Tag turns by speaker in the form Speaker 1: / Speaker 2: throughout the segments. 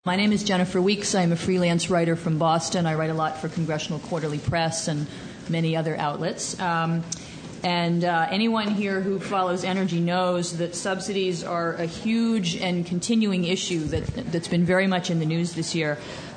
Speaker 1: My name is Jennifer Weeks. I'm a freelance writer from Boston. I write a lot for Congressional Quarterly Press and many other outlets. Anyone here who follows energy knows that subsidies are a huge and continuing issue that's been very much in the news this year.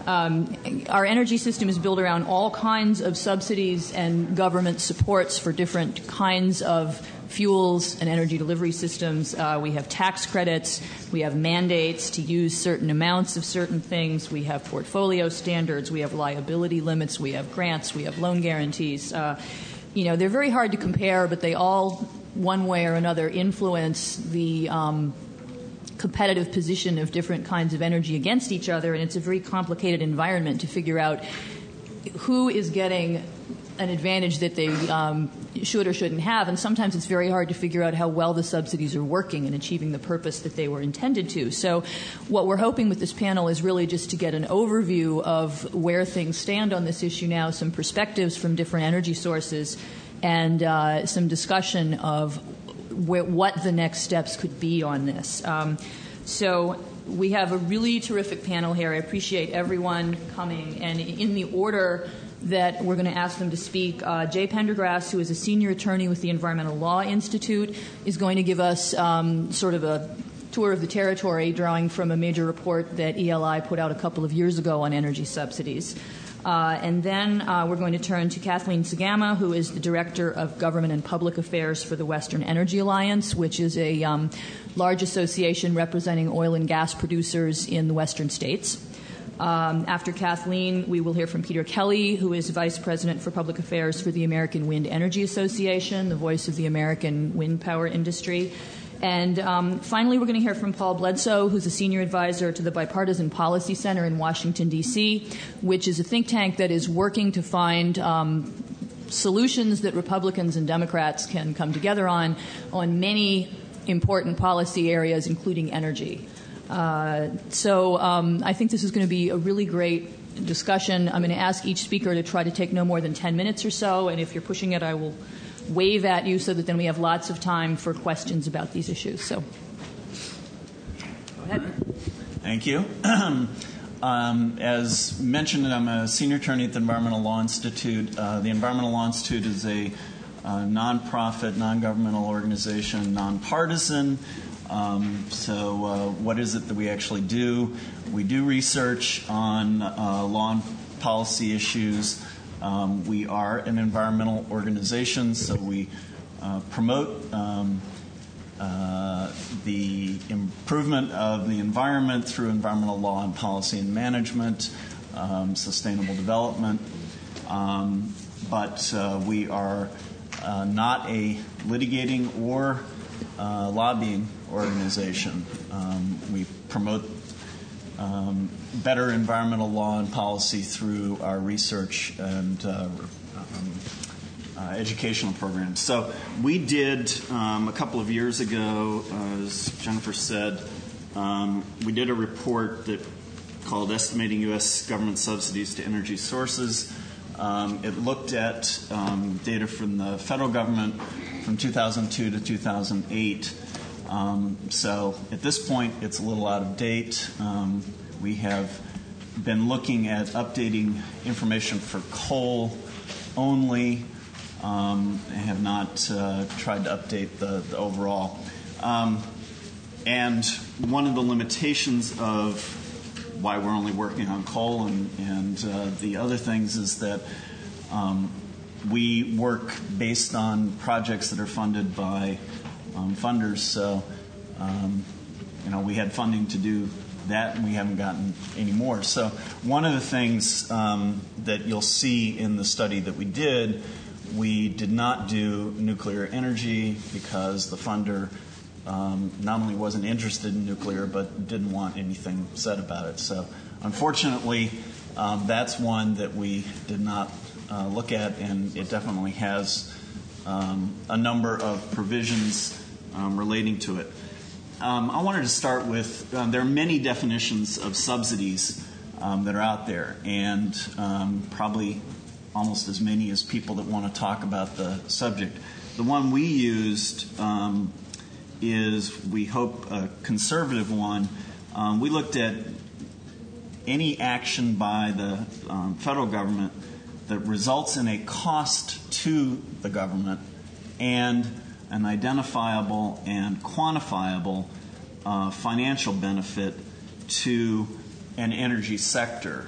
Speaker 1: Our energy system is built around all kinds of subsidies and government supports for different kinds of fuels and energy delivery systems. We have tax credits. We have mandates to use certain amounts of certain things. We have portfolio standards. We have liability limits. We have grants. We have loan guarantees. They're very hard to compare, but they all, one way or another, influence the competitive position of different kinds of energy against each other, and it's a very complicated environment to figure out who is getting an advantage that they should or shouldn't have, and sometimes it's very hard to figure out how well the subsidies are working and achieving the purpose that they were intended to. So what we're hoping with this panel is really just to get an overview of where things stand on this issue now, some perspectives from different energy sources, and some discussion of what the next steps could be on this. So we have a really terrific panel here. I appreciate everyone coming, and in the order that we're going to ask them to speak, Jay Pendergrass, who is a senior attorney with the Environmental Law Institute, is going to give us sort of a tour of the territory, drawing from a major report that ELI put out a couple of years ago on energy subsidies. And then we're going to turn to Kathleen Sagama, who is the Director of Government and Public Affairs for the Western Energy Alliance, which is a large association representing oil and gas producers in the western states. After Kathleen, we will hear from Peter Kelly, who is Vice President for Public Affairs for the American Wind Energy Association, the voice of the American wind power industry. And finally, we're going to hear from Paul Bledsoe, who's a senior advisor to the Bipartisan Policy Center in Washington, D.C., which is a think tank that is working to find solutions that Republicans and Democrats can come together on many important policy areas, including energy. So I think this is going to be a really great discussion. I'm going to ask each speaker to try to take no more than 10 minutes or so, and if you're pushing it, I will wave at you so that then we have lots of time for questions about these issues. So go ahead.
Speaker 2: Thank you. As mentioned, I'm a senior attorney at the Environmental Law Institute. The Environmental Law Institute is a nonprofit, non-governmental organization, nonpartisan. So what is it that we actually do? We do research on law and policy issues. We are an environmental organization, so we promote the improvement of the environment through environmental law and policy and management, sustainable development. But we are not a litigating or lobbying organization. We promote better environmental law and policy through our research and educational programs. So we did, a couple of years ago, as Jennifer said, we did a report that called Estimating U.S. Government Subsidies to Energy Sources. It looked at data from the federal government from 2002 to 2008. So at this point, it's a little out of date. We have been looking at updating information for coal only. Have not tried to update the overall. And one of the limitations of why we're only working on coal and the other things is that we work based on projects that are funded by funders. So, we had funding to do that, and we haven't gotten any more. So one of the things that you'll see in the study that we did not do nuclear energy because the funder not only wasn't interested in nuclear, but didn't want anything said about it. So unfortunately, that's one that we did not look at, and it definitely has a number of provisions relating to it. I wanted to start with, there are many definitions of subsidies that are out there, and probably almost as many as people that want to talk about the subject. The one we used is, we hope, a conservative one. We looked at any action by the federal government that results in a cost to the government and an identifiable and quantifiable financial benefit to an energy sector.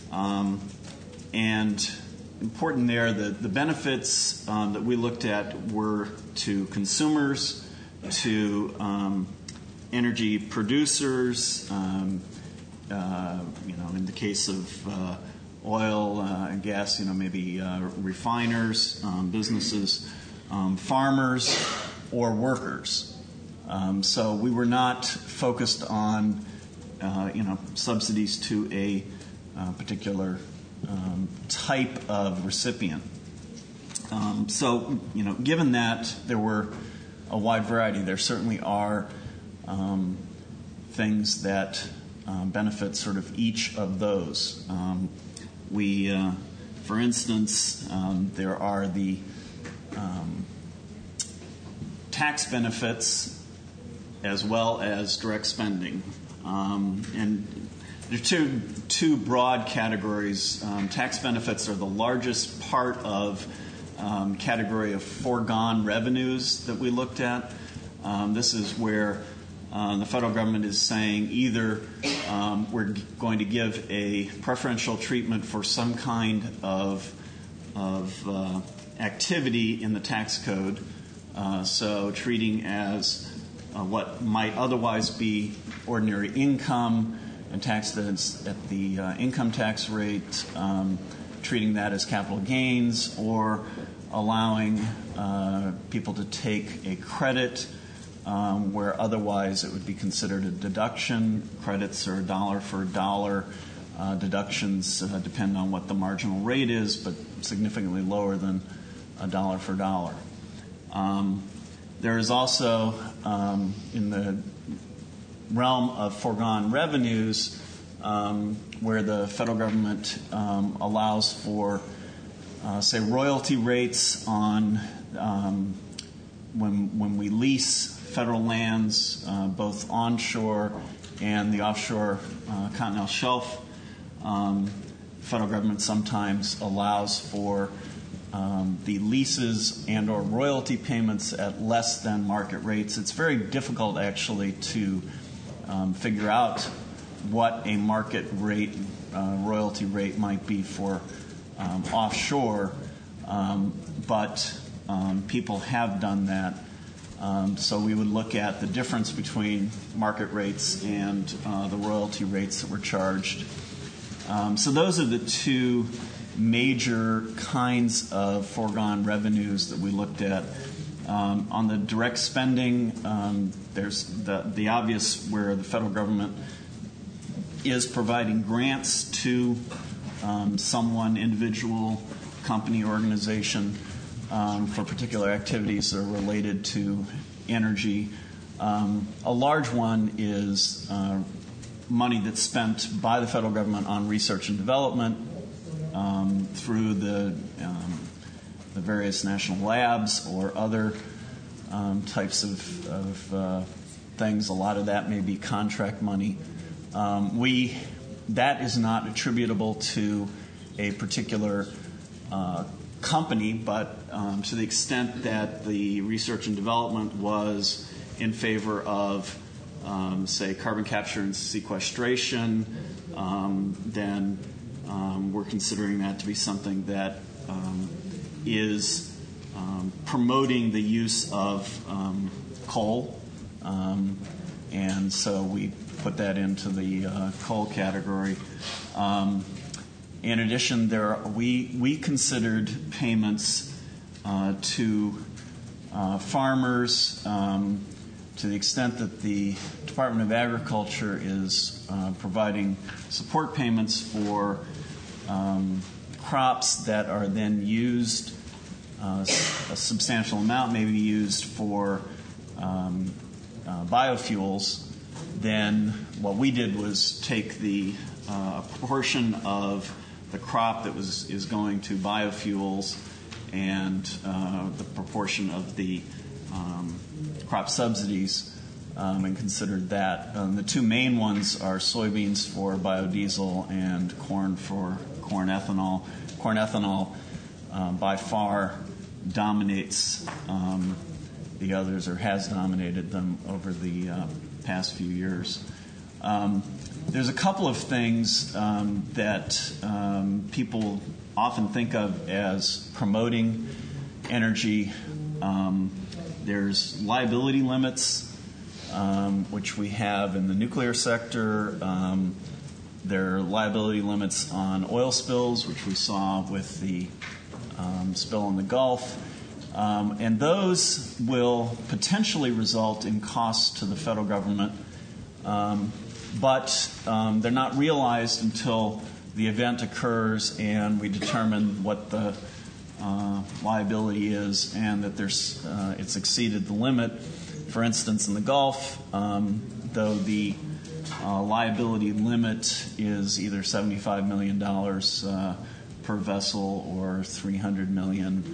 Speaker 2: And important there, the benefits that we looked at were to consumers, to energy producers, in the case of oil and gas, maybe refiners, businesses, farmers, or workers. So we were not focused on, subsidies to a particular type of recipient. So, given that there were a wide variety, there certainly are things that benefit sort of each of those. For instance, there are the tax benefits as well as direct spending. And there are two broad categories. Tax benefits are the largest part of category of foregone revenues that we looked at. This is where the federal government is saying either we're going to give a preferential treatment for some kind of activity in the tax code, so treating as what might otherwise be ordinary income and taxed at the income tax rate, treating that as capital gains, or allowing people to take a credit where otherwise it would be considered a deduction. Credits are dollar for dollar. Deductions depend on what the marginal rate is, but significantly lower than a dollar for dollar. There is also, in the realm of foregone revenues, where the federal government allows for, say, royalty rates on when we lease federal lands, both onshore and the offshore continental shelf. The federal government sometimes allows for the leases and or royalty payments at less than market rates. It's very difficult, actually, to figure out what a market rate, royalty rate might be for offshore, but people have done that. So we would look at the difference between market rates and the royalty rates that were charged. So those are the two major kinds of foregone revenues that we looked at. On the direct spending, there's the obvious where the federal government is providing grants to someone, individual, company, organization, for particular activities that are related to energy. A large one is money that's spent by the federal government on research and development through the various national labs or other types of things. A lot of that may be contract money. That is not attributable to a particular company, but to the extent that the research and development was in favor of, say, carbon capture and sequestration, then we're considering that to be something that is promoting the use of coal, and so we put that into the coal category. In addition, we considered payments to farmers to the extent that the Department of Agriculture is providing support payments for crops that are then used, a substantial amount may be used for biofuels. Then what we did was take the proportion of the crop that is going to biofuels and the proportion of the crop subsidies and considered that. The two main ones are soybeans for biodiesel and corn for corn ethanol. Corn ethanol by far dominates the others, or has dominated them over the past few years. There's a couple of things that people often think of as promoting energy. There's liability limits, which we have in the nuclear sector. There are liability limits on oil spills, which we saw with the spill in the Gulf. And those will potentially result in costs to the federal government, but they're not realized until the event occurs and we determine what the liability is and that it's exceeded the limit. For instance, in the Gulf, though the liability limit is either $75 million per vessel or $300 million,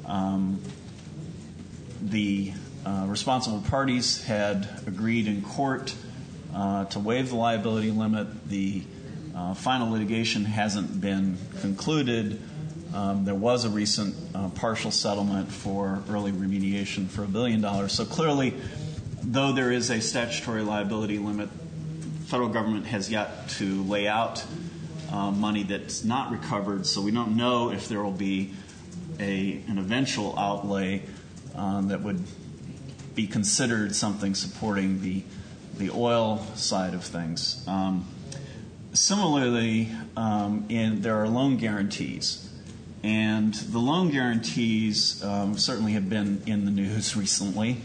Speaker 2: the responsible parties had agreed in court to waive the liability limit. The final litigation hasn't been concluded. There was a recent partial settlement for early remediation for $1 billion. So clearly, though there is a statutory liability limit, the federal government has yet to lay out money that's not recovered. So we don't know if there will be an eventual outlay that would be considered something supporting the oil side of things. Similarly, there are loan guarantees. And the loan guarantees certainly have been in the news recently.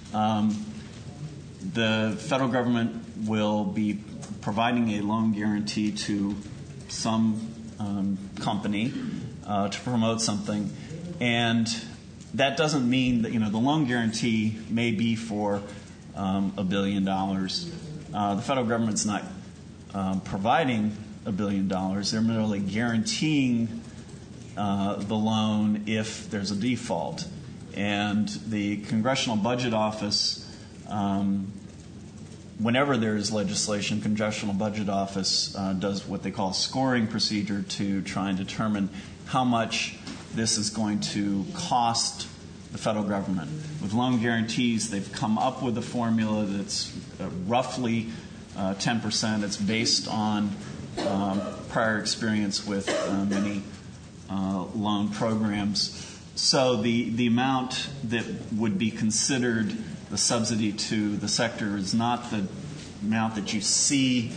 Speaker 2: The federal government will be providing a loan guarantee to some company to promote something. And that doesn't mean that, the loan guarantee may be for $1 billion. The federal government's not providing $1 billion. They're merely guaranteeing the loan if there's a default. And the Congressional Budget Office, whenever there is legislation, Congressional Budget Office does what they call a scoring procedure to try and determine how much this is going to cost the federal government. With loan guarantees, they've come up with a formula that's roughly 10%. It's based on prior experience with many loan programs. So the amount that would be considered the subsidy to the sector is not the amount that you see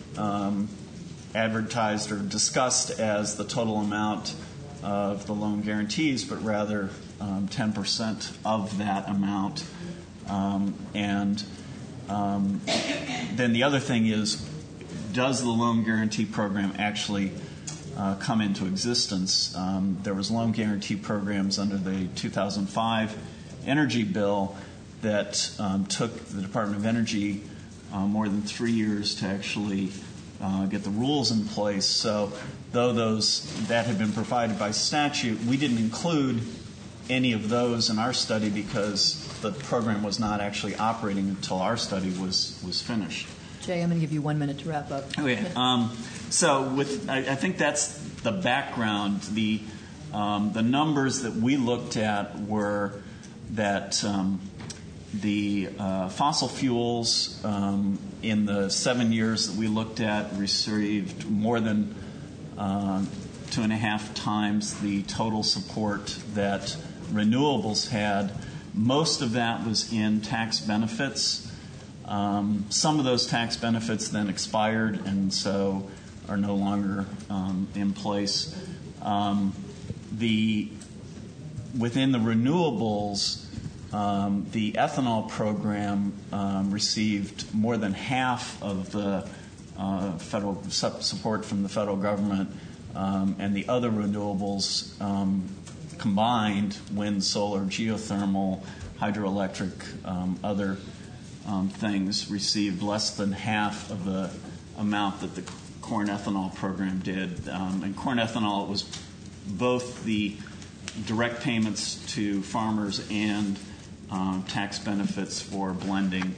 Speaker 2: advertised or discussed as the total amount of the loan guarantees, but rather 10% of that amount. And then the other thing is, does the loan guarantee program actually come into existence? There was loan guarantee programs under the 2005 energy bill that took the Department of Energy more than 3 years to actually get the rules in place. So though that had been provided by statute, we didn't include any of those in our study because the program was not actually operating until our study was finished.
Speaker 1: Jay, I'm going to give you 1 minute to wrap up.
Speaker 2: Okay. So I think that's the background. The numbers that we looked at were that the fossil fuels in the 7 years that we looked at received more than 2.5 times the total support that renewables had. Most of that was in tax benefits. Some of those tax benefits then expired and so are no longer in place. Within the renewables, the ethanol program received more than half of the federal support from the federal government, and the other renewables combined, wind, solar, geothermal, hydroelectric, other things, received less than half of the amount that the corn ethanol program did. And corn ethanol was both the direct payments to farmers and tax benefits for blending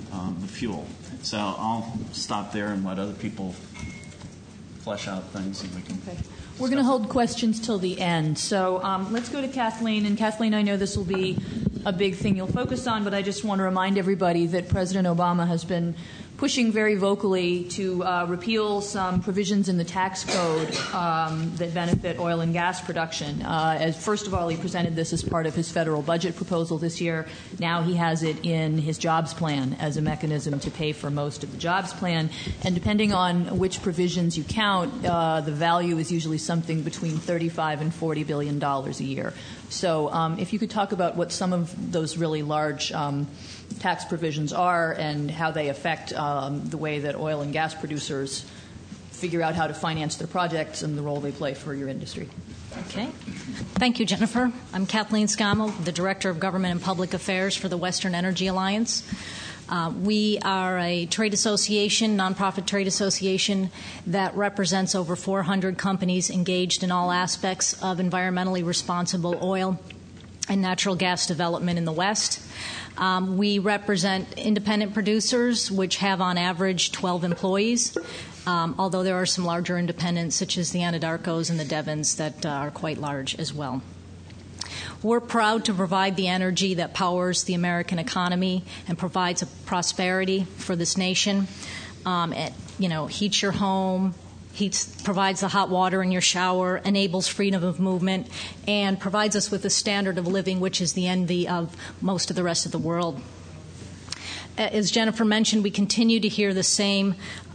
Speaker 2: the fuel. So I'll stop there and let other people flesh out things, and we can.
Speaker 1: Okay. We're going to hold questions till the end. So let's go to Kathleen. And Kathleen, I know this will be a big thing you'll focus on, but I just want to remind everybody that President Obama has been pushing very vocally to repeal some provisions in the tax code that benefit oil and gas production. As first of all, he presented this as part of his federal budget proposal this year. Now he has it in his jobs plan as a mechanism to pay for most of the jobs plan. And depending on which provisions you count, the value is usually something between $35 and $40 billion a year. So if you could talk about what some of those really large tax provisions are and how they affect the way that oil and gas producers figure out how to finance their projects and the role they play for your industry.
Speaker 3: Okay. Thank you, Jennifer. I'm Kathleen Scammell, the Director of Government and Public Affairs for the Western Energy Alliance. We are a trade association, nonprofit trade association, that represents over 400 companies engaged in all aspects of environmentally responsible oil and natural gas development in the West. We represent independent producers, which have on average 12 employees, although there are some larger independents, such as the Anadarkos and the Devons, that are quite large as well. We're proud to provide the energy that powers the American economy and provides a prosperity for this nation. Heats your home, provides the hot water in your shower, enables freedom of movement, and provides us with a standard of living which is the envy of most of the rest of the world. As Jennifer mentioned, we continue to hear the same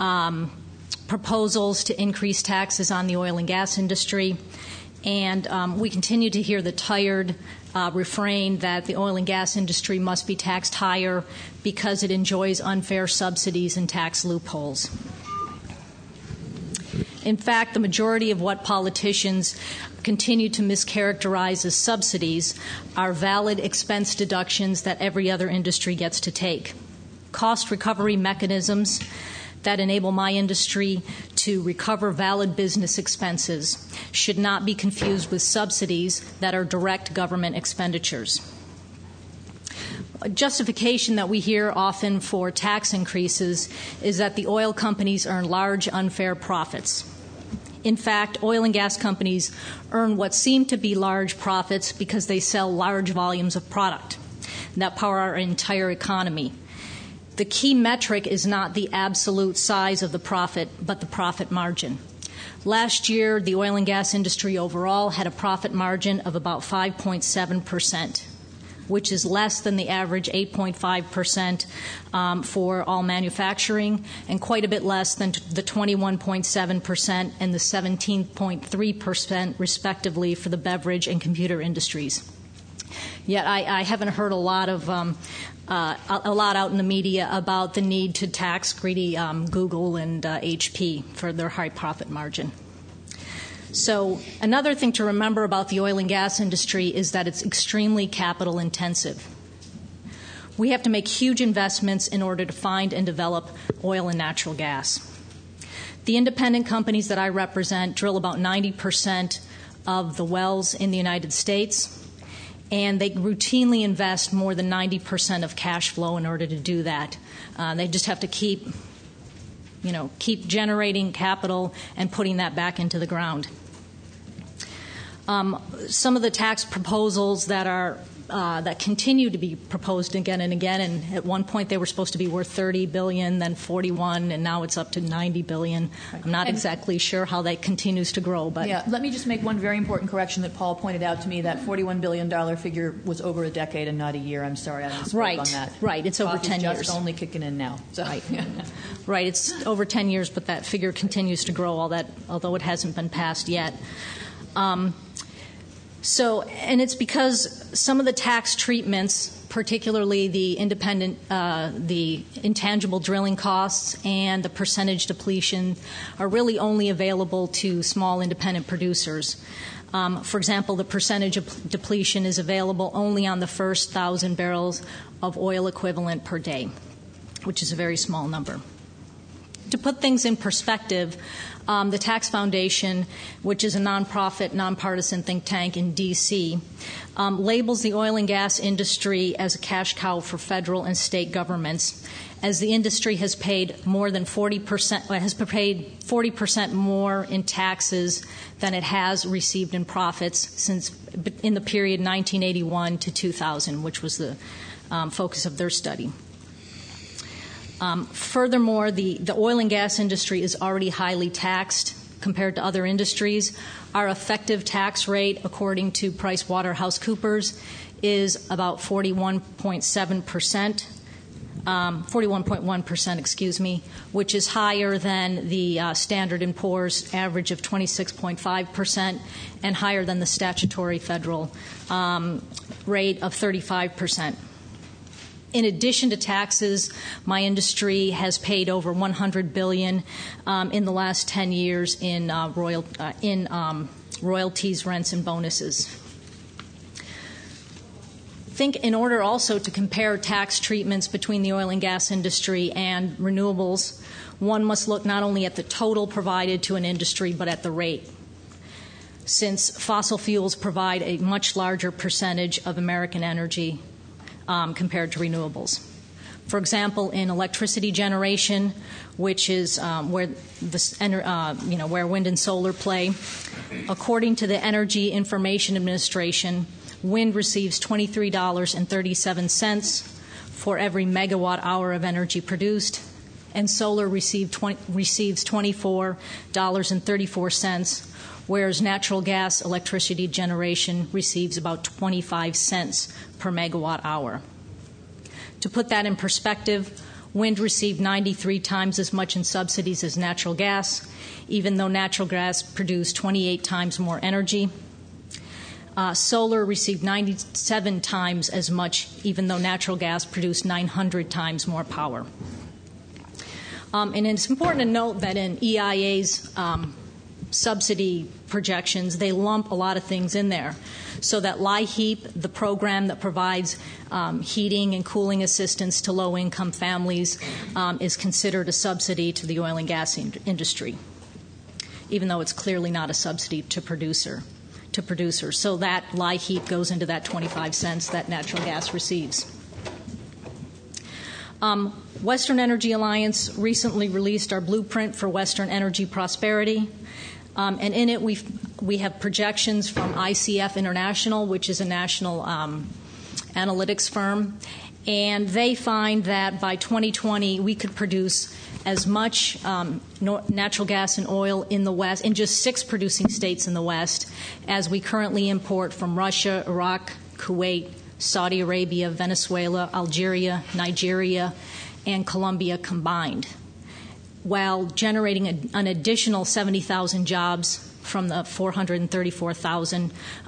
Speaker 3: proposals to increase taxes on the oil and gas industry. And we continue to hear the tired refrain that the oil and gas industry must be taxed higher because it enjoys unfair subsidies and tax loopholes. In fact, the majority of what politicians continue to mischaracterize as subsidies are valid expense deductions that every other industry gets to take. Cost recovery mechanisms that enable my industry to recover valid business expenses should not be confused with subsidies that are direct government expenditures. A justification that we hear often for tax increases is that the oil companies earn large, unfair profits. In fact, oil and gas companies earn what seem to be large profits because they sell large volumes of product that power our entire economy. The key metric is not the absolute size of the profit, but the profit margin. Last year, the oil and gas industry overall had a profit margin of about 5.7%, which is less than the average 8.5% for all manufacturing, and quite a bit less than the 21.7% and the 17.3% respectively for the beverage and computer industries. Yet I haven't heard a lot out in the media about the need to tax greedy Google and HP for their high profit margin. So another thing to remember about the oil and gas industry is that it's extremely capital intensive. We have to make huge investments in order to find and develop oil and natural gas. The independent companies that I represent drill about 90% of the wells in the United States, and they routinely invest more than 90% of cash flow in order to do that. They just have to keep generating capital and putting that back into the ground. Some of the tax proposals that continue to be proposed again and again, and at one point they were supposed to be worth $30 billion, then $41, and now it's up to $90 billion. I'm not exactly sure how that continues to grow. But
Speaker 1: yeah, let me just make one very important correction that Paul pointed out to me. That $41 billion figure was over a decade and not a year. I'm sorry, I misspoke on that.
Speaker 3: Right, it's over 10 years.
Speaker 1: It's just only kicking in now. So.
Speaker 3: Right. Right, it's over 10 years, but that figure continues to grow, although it hasn't been passed yet. And it's because some of the tax treatments, particularly the intangible drilling costs and the percentage depletion, are really only available to small independent producers. For example, the percentage of depletion is available only on the first 1,000 barrels of oil equivalent per day, which is a very small number. To put things in perspective, the Tax Foundation, which is a nonprofit, nonpartisan think tank in D.C., labels the oil and gas industry as a cash cow for federal and state governments, as the industry has paid more than 40% more in taxes than it has received in profits since in the period 1981 to 2000, which was the focus of their study. Furthermore, the oil and gas industry is already highly taxed compared to other industries. Our effective tax rate, according to PricewaterhouseCoopers, is about 41.7%. 41.1%, which is higher than the Standard & Poor's average of 26.5% and higher than the statutory federal rate of 35%. In addition to taxes, my industry has paid over $100 billion in the last 10 years in royalties, rents, and bonuses. I think in order also to compare tax treatments between the oil and gas industry and renewables, one must look not only at the total provided to an industry, but at the rate, since fossil fuels provide a much larger percentage of American energy compared to renewables. For example, in electricity generation, which is where wind and solar play, according to the Energy Information Administration, wind receives $23.37 for every megawatt hour of energy produced, and solar receives $24.34, whereas natural gas electricity generation receives about 25 cents per megawatt hour. To put that in perspective, wind received 93 times as much in subsidies as natural gas, even though natural gas produced 28 times more energy. Solar received 97 times as much, even though natural gas produced 900 times more power. And it's important to note that in EIA's subsidy projections, they lump a lot of things in there. So that LIHEAP, the program that provides heating and cooling assistance to low-income families, is considered a subsidy to the oil and gas industry, even though it's clearly not a subsidy to producers. So that LIHEAP goes into that 25 cents that natural gas receives. Western Energy Alliance recently released our blueprint for Western energy prosperity. And in it, we have projections from ICF International, which is a national analytics firm. And they find that by 2020, we could produce as much natural gas and oil in the West, in just 6 producing states in the West, as we currently import from Russia, Iraq, Kuwait, Saudi Arabia, Venezuela, Algeria, Nigeria, and Colombia combined, while generating an additional 70,000 jobs from the 434,000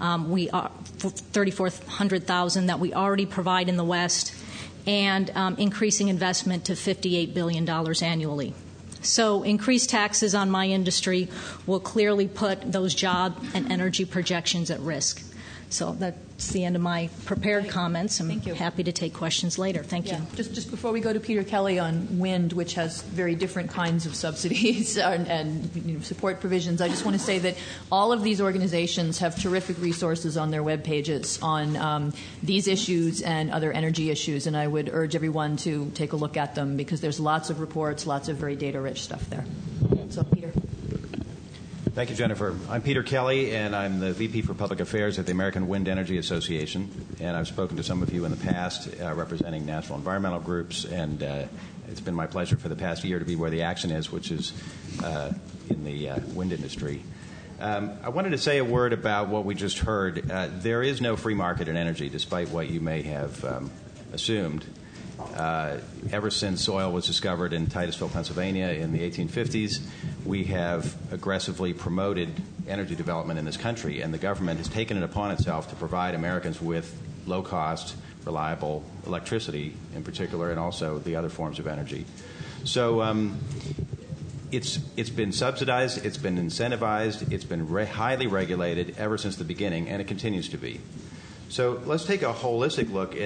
Speaker 3: that we already provide in the West, and increasing investment to $58 billion annually. So increased taxes on my industry will clearly put those job and energy projections at risk. So that's the end of my prepared comments. I'm happy to take questions later. Thank you.
Speaker 1: Just before we go to Peter Kelly on wind, which has very different kinds of subsidies and support provisions, I just want to say that all of these organizations have terrific resources on their web pages on these issues and other energy issues, and I would urge everyone to take a look at them because there's lots of reports, lots of very data-rich stuff there. So, Peter.
Speaker 4: Thank you, Jennifer. I'm Peter Kelly, and I'm the VP for Public Affairs at the American Wind Energy Association. And I've spoken to some of you in the past representing national environmental groups, and it's been my pleasure for the past year to be where the action is, which is in the wind industry. I wanted to say a word about what we just heard. There is no free market in energy, despite what you may have assumed. Ever since oil was discovered in Titusville, Pennsylvania in the 1850s, we have aggressively promoted energy development in this country, and the government has taken it upon itself to provide Americans with low-cost, reliable electricity in particular, and also the other forms of energy. So it's been subsidized, it's been incentivized, it's been highly regulated ever since the beginning, and it continues to be. So let's take a holistic look at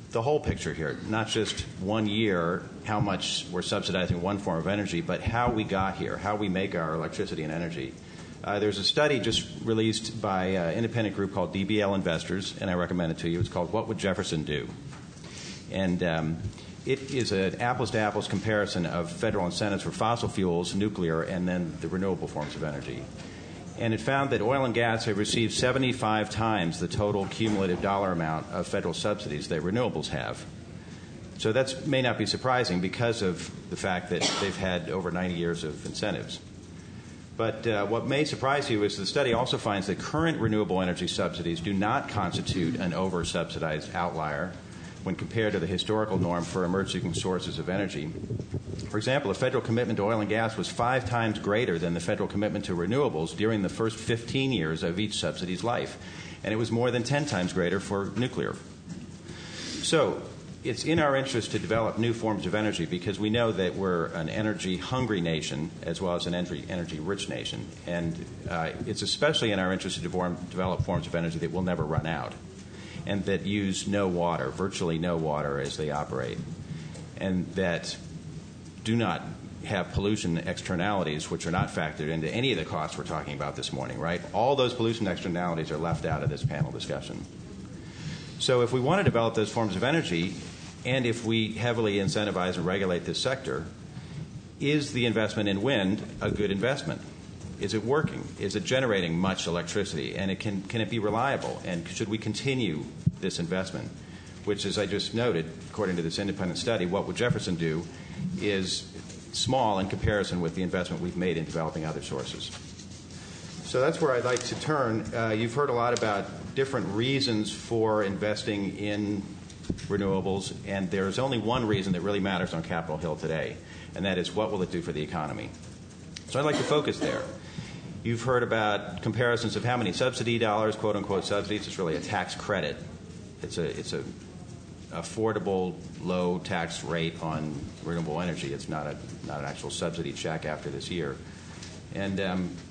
Speaker 4: the whole picture here, not just 1 year, how much we're subsidizing one form of energy, but how we got here, how we make our electricity and energy. There's a study just released by an independent group called DBL Investors, and I recommend it to you. It's called What Would Jefferson Do? And it is an apples-to-apples comparison of federal incentives for fossil fuels, nuclear, and then the renewable forms of energy. And it found that oil and gas have received 75 times the total cumulative dollar amount of federal subsidies that renewables have. So that may not be surprising because of the fact that they've had over 90 years of incentives. But what may surprise you is the study also finds that current renewable energy subsidies do not constitute an over-subsidized outlier when compared to the historical norm for emerging sources of energy. For example, the federal commitment to oil and gas was 5 times greater than the federal commitment to renewables during the first 15 years of each subsidy's life, and it was more than 10 times greater for nuclear. So it's in our interest to develop new forms of energy because we know that we're an energy-hungry nation as well as an energy-rich nation, and it's especially in our interest to develop forms of energy that will never run out and that use no water, virtually no water as they operate, and that do not have pollution externalities, which are not factored into any of the costs we're talking about this morning, right? All those pollution externalities are left out of this panel discussion. So if we want to develop those forms of energy, and if we heavily incentivize and regulate this sector, is the investment in wind a good investment? Is it working? Is it generating much electricity? And can it be reliable? And should we continue this investment? Which, as I just noted, according to this independent study, What Would Jefferson Do? Is small in comparison with the investment we've made in developing other sources. So that's where I'd like to turn. You've heard a lot about different reasons for investing in renewables, and there's only one reason that really matters on Capitol Hill today, and that is what will it do for the economy? So I'd like to focus there. You've heard about comparisons of how many subsidy dollars, quote-unquote subsidies. It's really a tax credit. It's a affordable, low tax rate on renewable energy. It's not an actual subsidy check after this year. And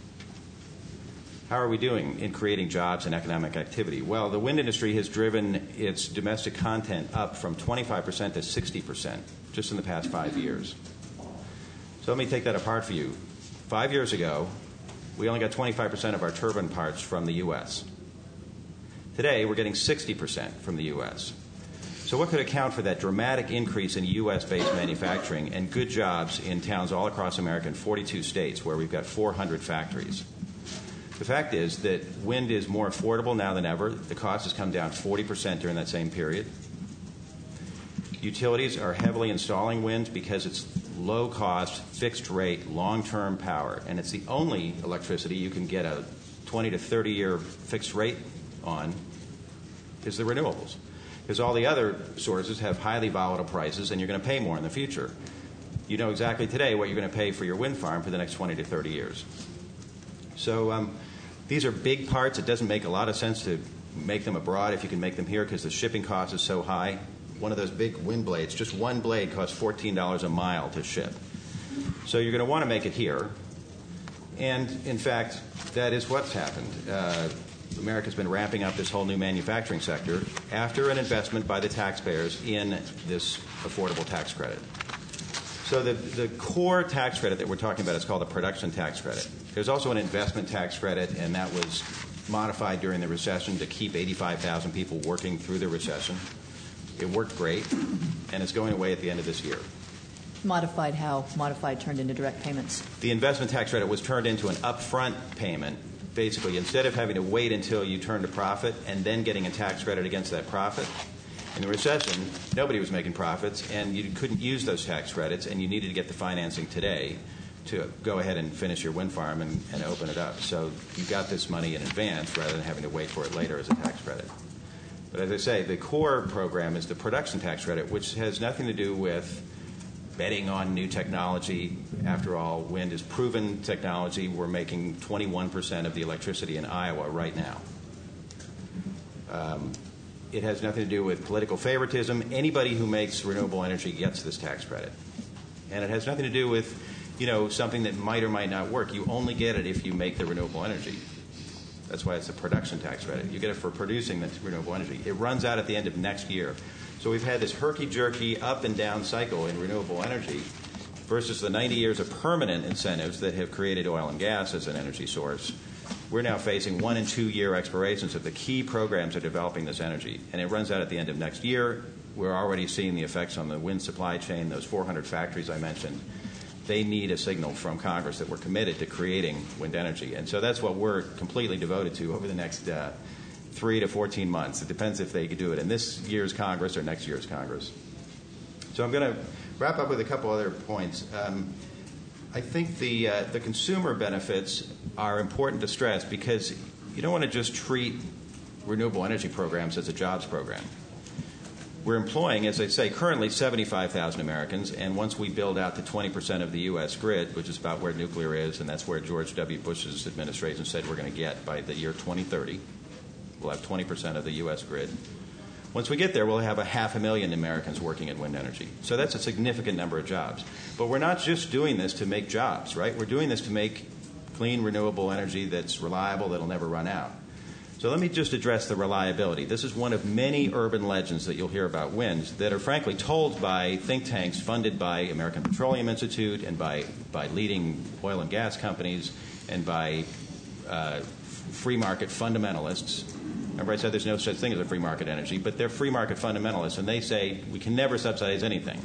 Speaker 4: how are we doing in creating jobs and economic activity? Well, the wind industry has driven its domestic content up from 25% to 60% just in the past 5 years. So let me take that apart for you. 5 years ago, we only got 25% of our turbine parts from the U.S. Today, we're getting 60% from the U.S. So what could account for that dramatic increase in U.S.-based manufacturing and good jobs in towns all across America in 42 states where we've got 400 factories? The fact is that wind is more affordable now than ever. The cost has come down 40% during that same period. Utilities are heavily installing wind because it's low-cost, fixed-rate, long-term power, and it's the only electricity you can get a 20 to 30-year fixed rate on is the renewables, because all the other sources have highly volatile prices, and you're going to pay more in the future. You know exactly today what you're going to pay for your wind farm for the next 20 to 30 years. So these are big parts. It doesn't make a lot of sense to make them abroad if you can make them here because the shipping cost is so high. One of those big wind blades, just one blade costs $14 a mile to ship. So you're going to want to make it here. And, in fact, that is what's happened. America's been ramping up this whole new manufacturing sector after an investment by the taxpayers in this affordable tax credit. So the core tax credit that we're talking about is called a production tax credit. There's also an investment tax credit, and that was modified during the recession to keep 85,000 people working through the recession. It worked great, and it's going away at the end of this year.
Speaker 1: Modified how? Modified turned into direct payments.
Speaker 4: The investment tax credit was turned into an upfront payment. Basically, instead of having to wait until you turned a profit and then getting a tax credit against that profit, in the recession, nobody was making profits, and you couldn't use those tax credits, and you needed to get the financing today to go ahead and finish your wind farm and open it up. So you got this money in advance rather than having to wait for it later as a tax credit. But as I say, the core program is the production tax credit, which has nothing to do with betting on new technology. After all, wind is proven technology. We're making 21% of the electricity in Iowa right now. It has nothing to do with political favoritism. Anybody who makes renewable energy gets this tax credit. And it has nothing to do with, something that might or might not work. You only get it if you make the renewable energy. That's why it's a production tax credit. You get it for producing the renewable energy. It runs out at the end of next year. So we've had this herky-jerky up and down cycle in renewable energy versus the 90 years of permanent incentives that have created oil and gas as an energy source. We're now facing 1 and 2 year expirations of the key programs that are developing this energy, and it runs out at the end of next year. We're already seeing the effects on the wind supply chain, those 400 factories I mentioned. They need a signal from Congress that we're committed to creating wind energy. And so that's what we're completely devoted to over the next 3 to 14 months. It depends if they could do it in this year's Congress or next year's Congress. So I'm going to wrap up with a couple other points. I think the consumer benefits are important to stress because you don't want to just treat renewable energy programs as a jobs program. We're employing, as I say, currently 75,000 Americans, and once we build out to 20% of the U.S. grid, which is about where nuclear is, and that's where George W. Bush's administration said we're going to get by the year 2030, we'll have 20% of the U.S. grid. Once we get there, we'll have 500,000 Americans working in wind energy. So that's a significant number of jobs. But we're not just doing this to make jobs, right? We're doing this to make clean, renewable energy that's reliable, that'll never run out. So let me just address the reliability. This is one of many urban legends that you'll hear about wind that are frankly told by think tanks funded by American Petroleum Institute and by leading oil and gas companies and by free market fundamentalists. Remember I said there's no such thing as a free market energy, but they're free market fundamentalists, and they say we can never subsidize anything.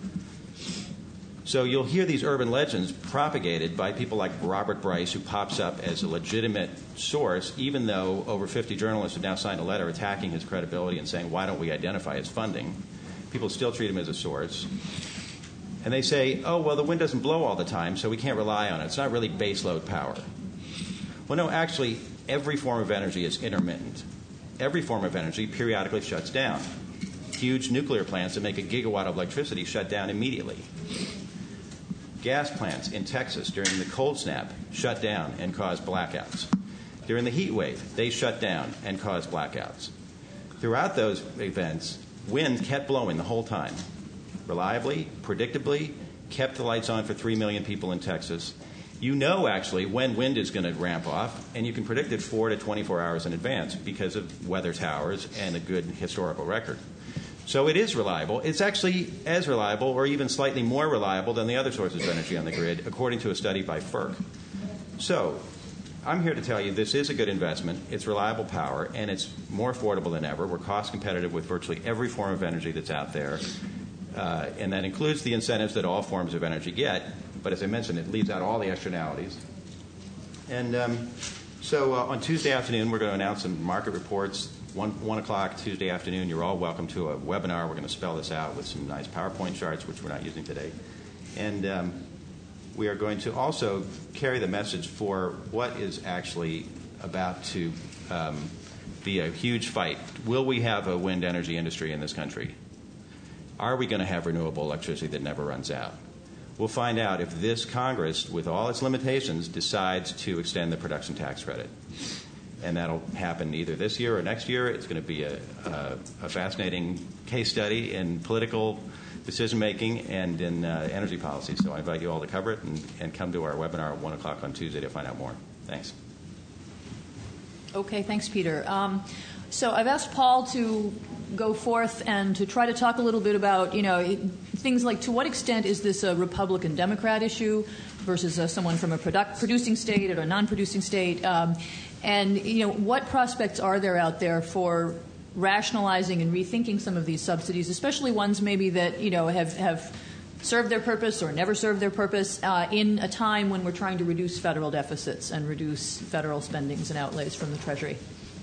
Speaker 4: So you'll hear these urban legends propagated by people like Robert Bryce, who pops up as a legitimate source, even though over 50 journalists have now signed a letter attacking his credibility and saying, why don't we identify his funding? People still treat him as a source. And they say, oh, well, the wind doesn't blow all the time, so we can't rely on it. It's not really baseload power. Well, no, actually, every form of energy is intermittent. Every form of energy periodically shuts down. Huge nuclear plants that make a gigawatt of electricity shut down immediately. Gas plants in Texas during the cold snap shut down and caused blackouts. During the heat wave, they shut down and caused blackouts. Throughout those events, wind kept blowing the whole time. Reliably, predictably, kept the lights on for 3 million people in Texas. You know, actually, when wind is going to ramp off, and you can predict it 4 to 24 hours in advance because of weather towers and a good historical record. So it is reliable. It's actually as reliable or even slightly more reliable than the other sources of energy on the grid, according to a study by FERC. So I'm here to tell you this is a good investment. It's reliable power, and it's more affordable than ever. We're cost competitive with virtually every form of energy that's out there, and that includes the incentives that all forms of energy get. But as I mentioned, it leaves out all the externalities. And so on Tuesday afternoon, we're going to announce some market reports. 1 o'clock Tuesday afternoon, you're all welcome to a webinar. We're going to spell this out with some nice PowerPoint charts, which we're not using today. And we are going to also carry the message for what is actually about to be a huge fight. Will we have a wind energy industry in this country? Are we going to have renewable electricity that never runs out? We'll find out if this Congress, with all its limitations, decides to extend the production tax credit. And that'll happen either this year or next year. It's going to be a fascinating case study in political decision-making and in energy policy. So I invite you all to cover it and come to our webinar at 1 o'clock on Tuesday to find out more. Thanks.
Speaker 1: Okay, thanks, Peter. So I've asked Paul to go forth and to try to talk a little bit about, things like to what extent is this a Republican-Democrat issue versus someone from a producing state or a non-producing state, and what prospects are there out there for rationalizing and rethinking some of these subsidies, especially ones maybe that have served their purpose or never served their purpose in a time when we're trying to reduce federal deficits and reduce federal spendings and outlays from the Treasury.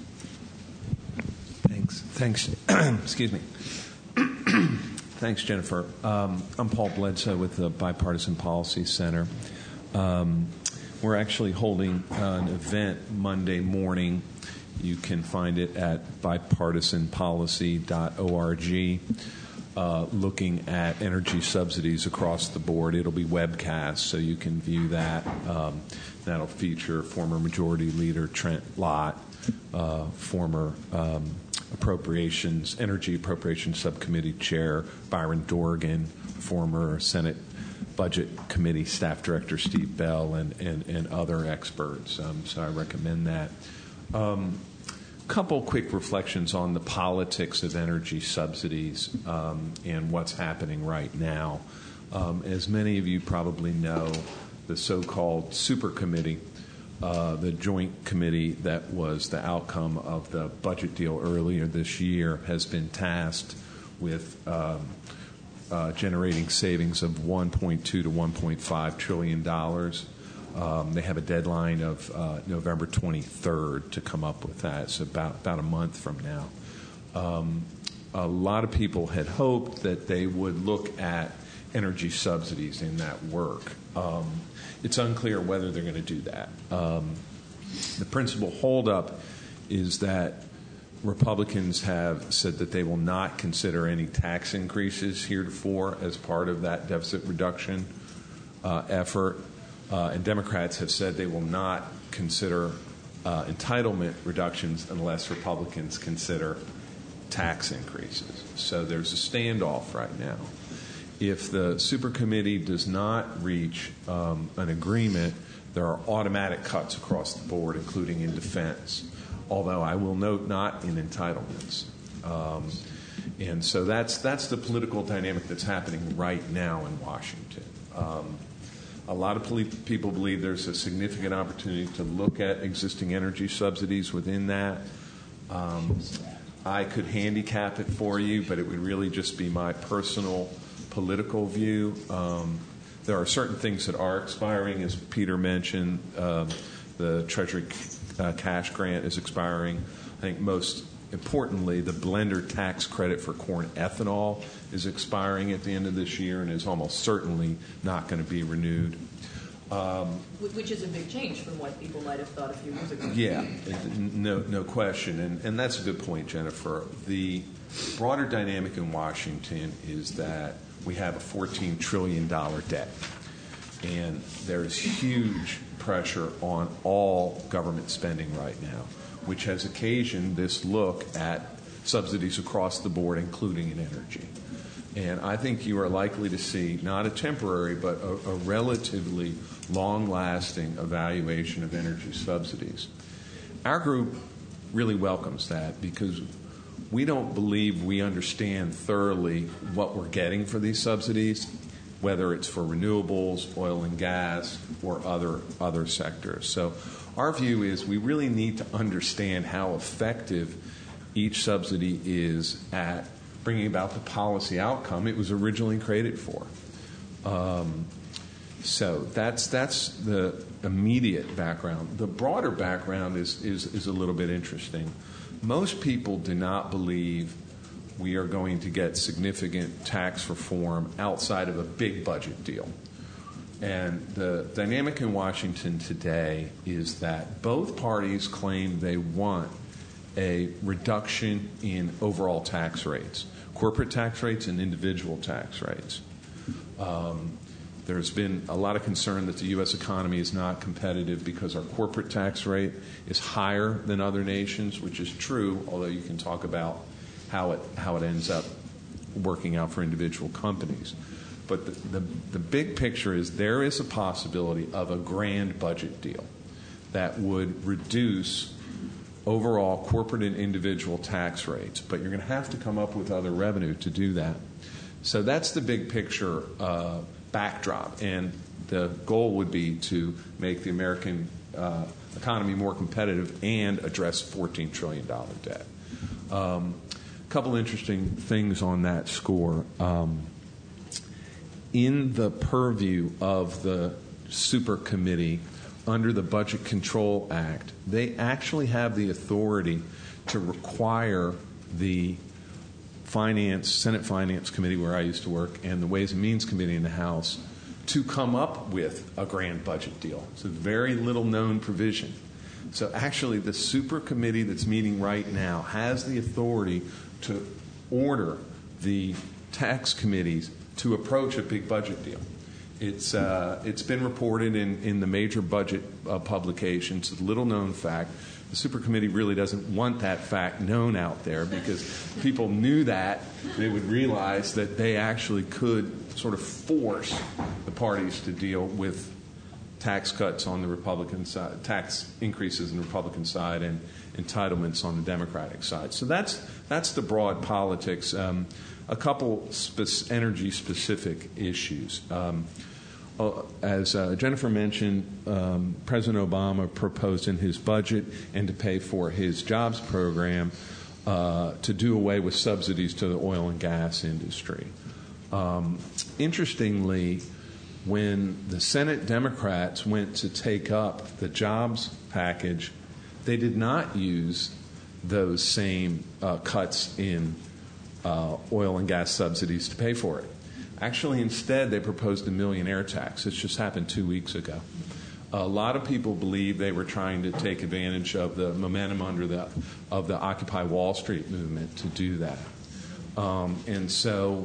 Speaker 5: Thanks. Excuse me. Thanks, Jennifer. I'm Paul Bledsoe with the Bipartisan Policy Center. We're actually holding an event Monday morning. You can find it at bipartisanpolicy.org, looking at energy subsidies across the board. It'll be webcast, so you can view that. That'll feature former Majority Leader Trent Lott, former Energy Appropriations Subcommittee Chair Byron Dorgan, former Senate Budget Committee Staff Director Steve Bell, and other experts. So I recommend that. couple quick reflections on the politics of energy subsidies and what's happening right now. As many of you probably know, the so-called super committee, the joint committee that was the outcome of the budget deal earlier this year, has been tasked with generating savings of $1.2 to $1.5 trillion. They have a deadline of November 23rd to come up with that. It's about a month from now. A lot of people had hoped that they would look at energy subsidies in that work. It's unclear whether they're going to do that. The principal holdup is that Republicans have said that they will not consider any tax increases heretofore as part of that deficit reduction effort. And Democrats have said they will not consider entitlement reductions unless Republicans consider tax increases. So there's a standoff right now. If the super committee does not reach an agreement, there are automatic cuts across the board, including in defense, although I will note not in entitlements. And so that's the political dynamic that's happening right now in Washington. A lot of people believe there's a significant opportunity to look at existing energy subsidies within that. I could handicap it for you, but it would really just be my personal political view. There are certain things that are expiring, as Peter mentioned. The Treasury cash grant is expiring. I think most importantly, the blender tax credit for corn ethanol is expiring at the end of this year and is almost certainly not going to be renewed.
Speaker 1: Which is a big change from what people might have thought a few years ago.
Speaker 5: Yeah, no question. And that's a good point, Jennifer. The broader dynamic in Washington is that we have a $14 trillion debt. And there's huge pressure on all government spending right now, which has occasioned this look at subsidies across the board, including in energy. And I think you are likely to see not a temporary, but a relatively long-lasting evaluation of energy subsidies. Our group really welcomes that because we don't believe we understand thoroughly what we're getting for these subsidies, whether it's for renewables, oil and gas, or other sectors. So our view is we really need to understand how effective each subsidy is at bringing about the policy outcome it was originally created for. So that's the immediate background. The broader background is a little bit interesting. Most people do not believe we are going to get significant tax reform outside of a big budget deal. And the dynamic in Washington today is that both parties claim they want a reduction in overall tax rates, corporate tax rates and individual tax rates. There's been a lot of concern that the U.S. economy is not competitive because our corporate tax rate is higher than other nations, which is true, although you can talk about how it ends up working out for individual companies. But the big picture is there is a possibility of a grand budget deal that would reduce overall corporate and individual tax rates, but you're going to have to come up with other revenue to do that. So that's the big picture backdrop, and the goal would be to make the American economy more competitive and address $14 trillion debt. A couple interesting things on that score. In the purview of the super committee under the Budget Control Act, they actually have the authority to require the Senate Finance Committee, where I used to work, and the Ways and Means Committee in the House to come up with a grand budget deal. It's a very little known provision. So actually the super committee that's meeting right now has the authority to order the tax committees to approach a big budget deal. It's been reported in the major budget publications. It's a little known fact. The super committee really doesn't want that fact known out there because if people knew that, they would realize that they actually could sort of force the parties to deal with tax cuts on the Republican side, tax increases on the Republican side, and entitlements on the Democratic side. So that's the broad politics. A couple energy-specific issues. As Jennifer mentioned, President Obama proposed in his budget and to pay for his jobs program to do away with subsidies to the oil and gas industry. Interestingly, when the Senate Democrats went to take up the jobs package, they did not use those same cuts in oil and gas subsidies to pay for it. Actually, instead, they proposed a millionaire tax. This just happened 2 weeks ago. A lot of people believe they were trying to take advantage of the momentum of the Occupy Wall Street movement to do that. And so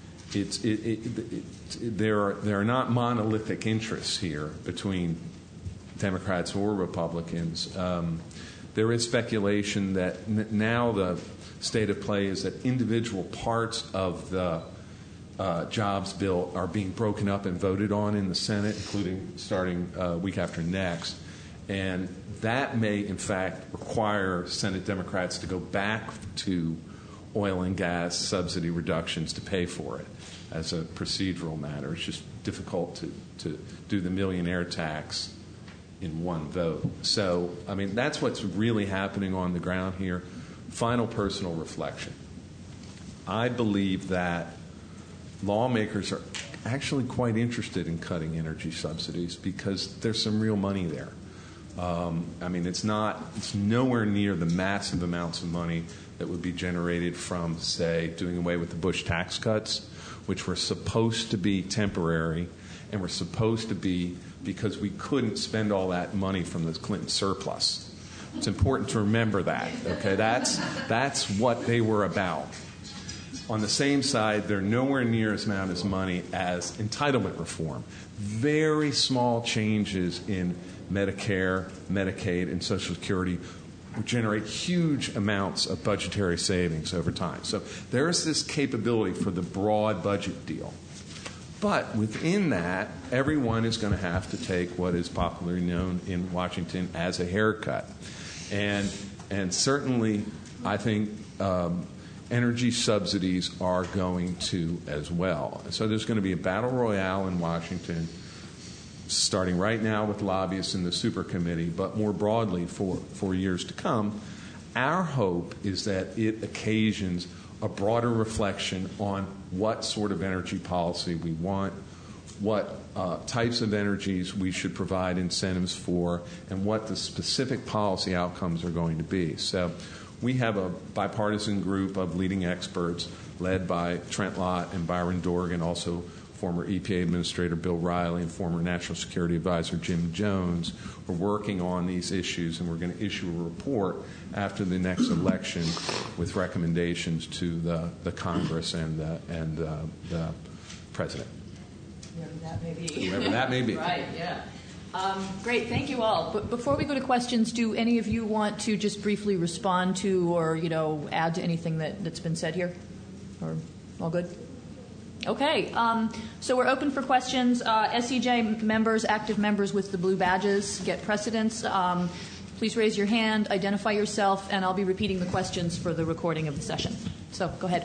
Speaker 5: there are not monolithic interests here between Democrats or Republicans. There is speculation that now the state of play is that individual parts of the jobs bill are being broken up and voted on in the Senate, including starting week after next. And that may, in fact, require Senate Democrats to go back to oil and gas subsidy reductions to pay for it as a procedural matter. It's just difficult to do the millionaire tax in one vote. So, I mean, that's what's really happening on the ground here. Final personal reflection. I believe that lawmakers are actually quite interested in cutting energy subsidies because there's some real money there. I mean, it's nowhere near the massive amounts of money that would be generated from, say, doing away with the Bush tax cuts, which were supposed to be temporary and were supposed to be because we couldn't spend all that money from the Clinton surplus. It's important to remember that, okay? That's what they were about. On the same side, they're nowhere near as amount as money as entitlement reform. Very small changes in Medicare, Medicaid, and Social Security would generate huge amounts of budgetary savings over time. So there's this capability for the broad budget deal. But within that, everyone is going to have to take what is popularly known in Washington as a haircut. And certainly, I think energy subsidies are going to as well. So there's going to be a battle royale in Washington, starting right now with lobbyists in the super committee, but more broadly for years to come. Our hope is that it occasions a broader reflection on what sort of energy policy we want, what types of energies we should provide incentives for, and what the specific policy outcomes are going to be. So we have a bipartisan group of leading experts led by Trent Lott and Byron Dorgan, also former EPA Administrator Bill Riley and former National Security Advisor Jim Jones. We're working on these issues, and we're going to issue a report after the next election with recommendations to the Congress and the President.
Speaker 1: Whoever that may be.
Speaker 5: Whoever that may be.
Speaker 1: Right, yeah. Great, thank you all. But before we go to questions, do any of you want to just briefly respond to or, add to anything that's been said here? Or all good? Okay, so we're open for questions. SEJ members, active members with the blue badges get precedence. Please raise your hand, identify yourself, and I'll be repeating the questions for the recording of the session. So go ahead.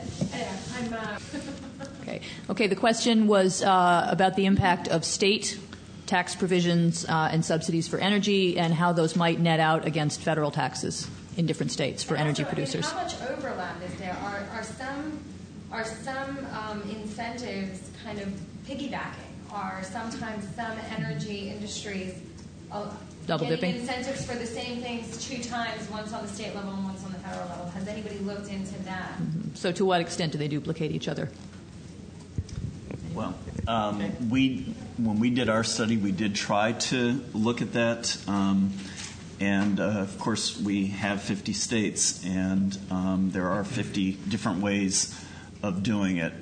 Speaker 1: Okay, the question was about the impact of state tax provisions and subsidies for energy and how those might net out against federal taxes in different states for energy producers.
Speaker 6: How much overlap is there? Are some incentives kind of piggybacking? Are sometimes some energy industries
Speaker 1: double dipping
Speaker 6: incentives for the same things two times, once on the state level and once on the federal level? Has anybody looked into that?
Speaker 1: Mm-hmm. So to what extent do they duplicate each other?
Speaker 2: Well, when we did our study, we did try to look at that. And, of course, we have 50 states, and there are 50 different ways of doing it.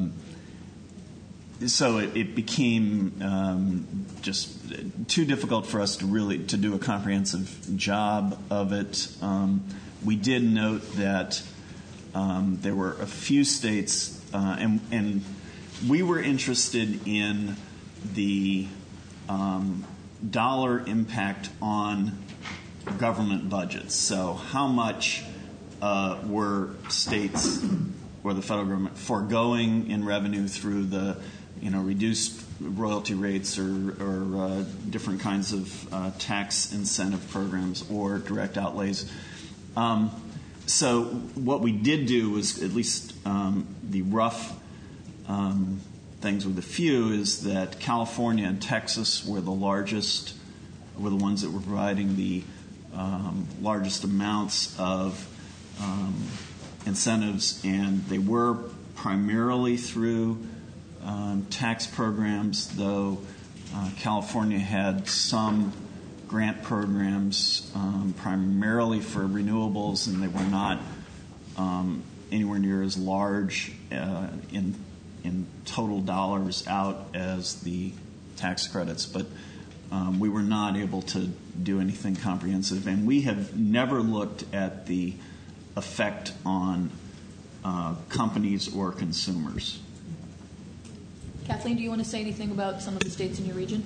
Speaker 2: So it became just too difficult for us to do a comprehensive job of it. We did note that there were a few states, and we were interested in the dollar impact on government budgets. So how much were states or the federal government foregoing in revenue through the reduced royalty rates or different kinds of tax incentive programs or direct outlays. So what we did do was, at least the rough things with a few, is that California and Texas were the ones that were providing the largest amounts of incentives, and they were primarily through tax programs, though California had some grant programs primarily for renewables, and they were not anywhere near as large in total dollars out as the tax credits. But we were not able to do anything comprehensive, and we have never looked at the effect on companies or consumers.
Speaker 1: Kathleen, do you want to say anything about some of the states in your region?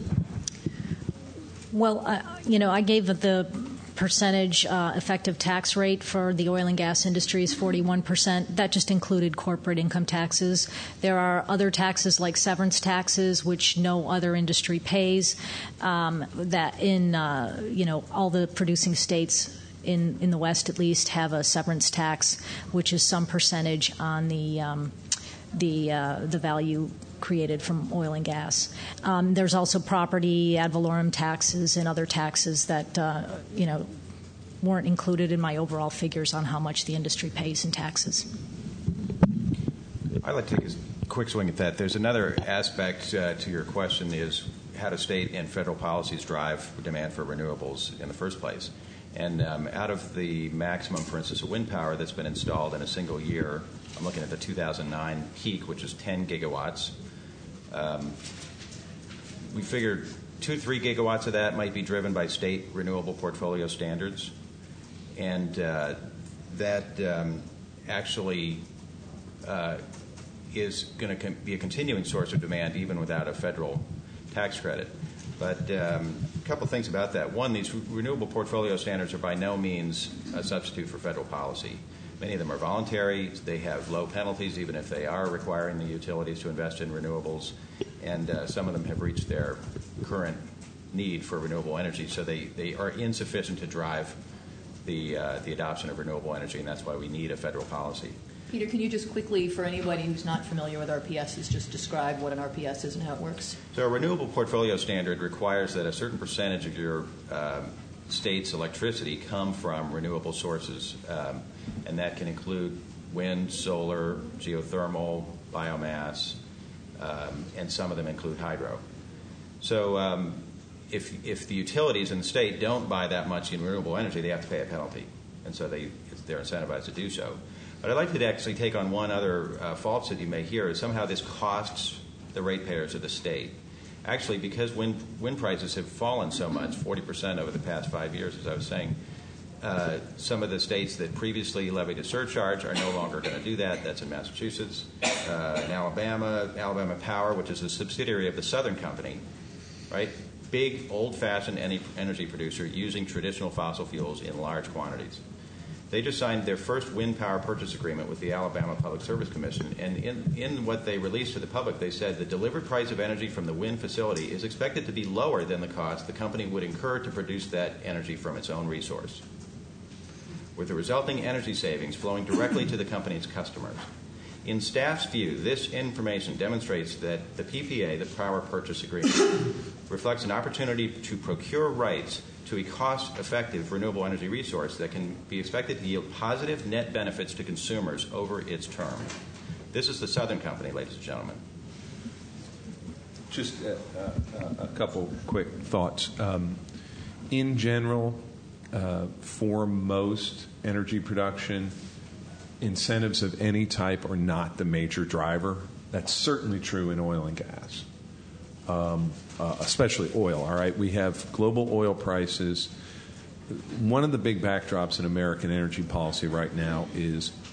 Speaker 3: Well, I gave the percentage effective tax rate for the oil and gas industry is 41%. That just included corporate income taxes. There are other taxes like severance taxes, which no other industry pays, that in all the producing states in the West at least have a severance tax, which is some percentage on the value created from oil and gas. There's also property ad valorem taxes and other taxes that weren't included in my overall figures on how much the industry pays in taxes.
Speaker 4: I'd like to take a quick swing at that. There's another aspect to your question, is how do state and federal policies drive demand for renewables in the first place? And out of the maximum, for instance, of wind power that's been installed in a single year, I'm looking at the 2009 peak, which is 10 gigawatts. We figured 2-3 gigawatts of that might be driven by state renewable portfolio standards, and that actually is going to be a continuing source of demand even without a federal tax credit. But a couple things about that. One, these renewable portfolio standards are by no means a substitute for federal policy. Many of them are voluntary. They have low penalties, even if they are requiring the utilities to invest in renewables. And some of them have reached their current need for renewable energy, so they are insufficient to drive the adoption of renewable energy, and that's why we need a federal policy.
Speaker 1: Peter, can you just quickly, for anybody who's not familiar with RPSs, just describe what an RPS is and how it works?
Speaker 4: So a renewable portfolio standard requires that a certain percentage of your state's electricity come from renewable sources, and that can include wind, solar, geothermal, biomass, and some of them include hydro. So if the utilities in the state don't buy that much in renewable energy, they have to pay a penalty, and so they're incentivized to do so. But I'd like to actually take on one other faults that you may hear, is somehow this costs the ratepayers of the state. Actually, because wind prices have fallen so much, 40% over the past 5 years, as I was saying, some of the states that previously levied a surcharge are no longer going to do that. That's in Massachusetts, in Alabama Power, which is a subsidiary of the Southern Company, right? Big, old-fashioned energy producer using traditional fossil fuels in large quantities. They just signed their first wind power purchase agreement with the Alabama Public Service Commission, and in what they released to the public, they said the delivered price of energy from the wind facility is expected to be lower than the cost the company would incur to produce that energy from its own resource, with the resulting energy savings flowing directly to the company's customers. In staff's view, this information demonstrates that the PPA, the Power Purchase Agreement, reflects an opportunity to procure rights to a cost-effective renewable energy resource that can be expected to yield positive net benefits to consumers over its term. This is the Southern Company, ladies and gentlemen.
Speaker 5: Just a couple quick thoughts. In general, for most energy production, incentives of any type are not the major driver. That's certainly true in oil and gas. Especially oil, all right? We have global oil prices. One of the big backdrops in American energy policy right now is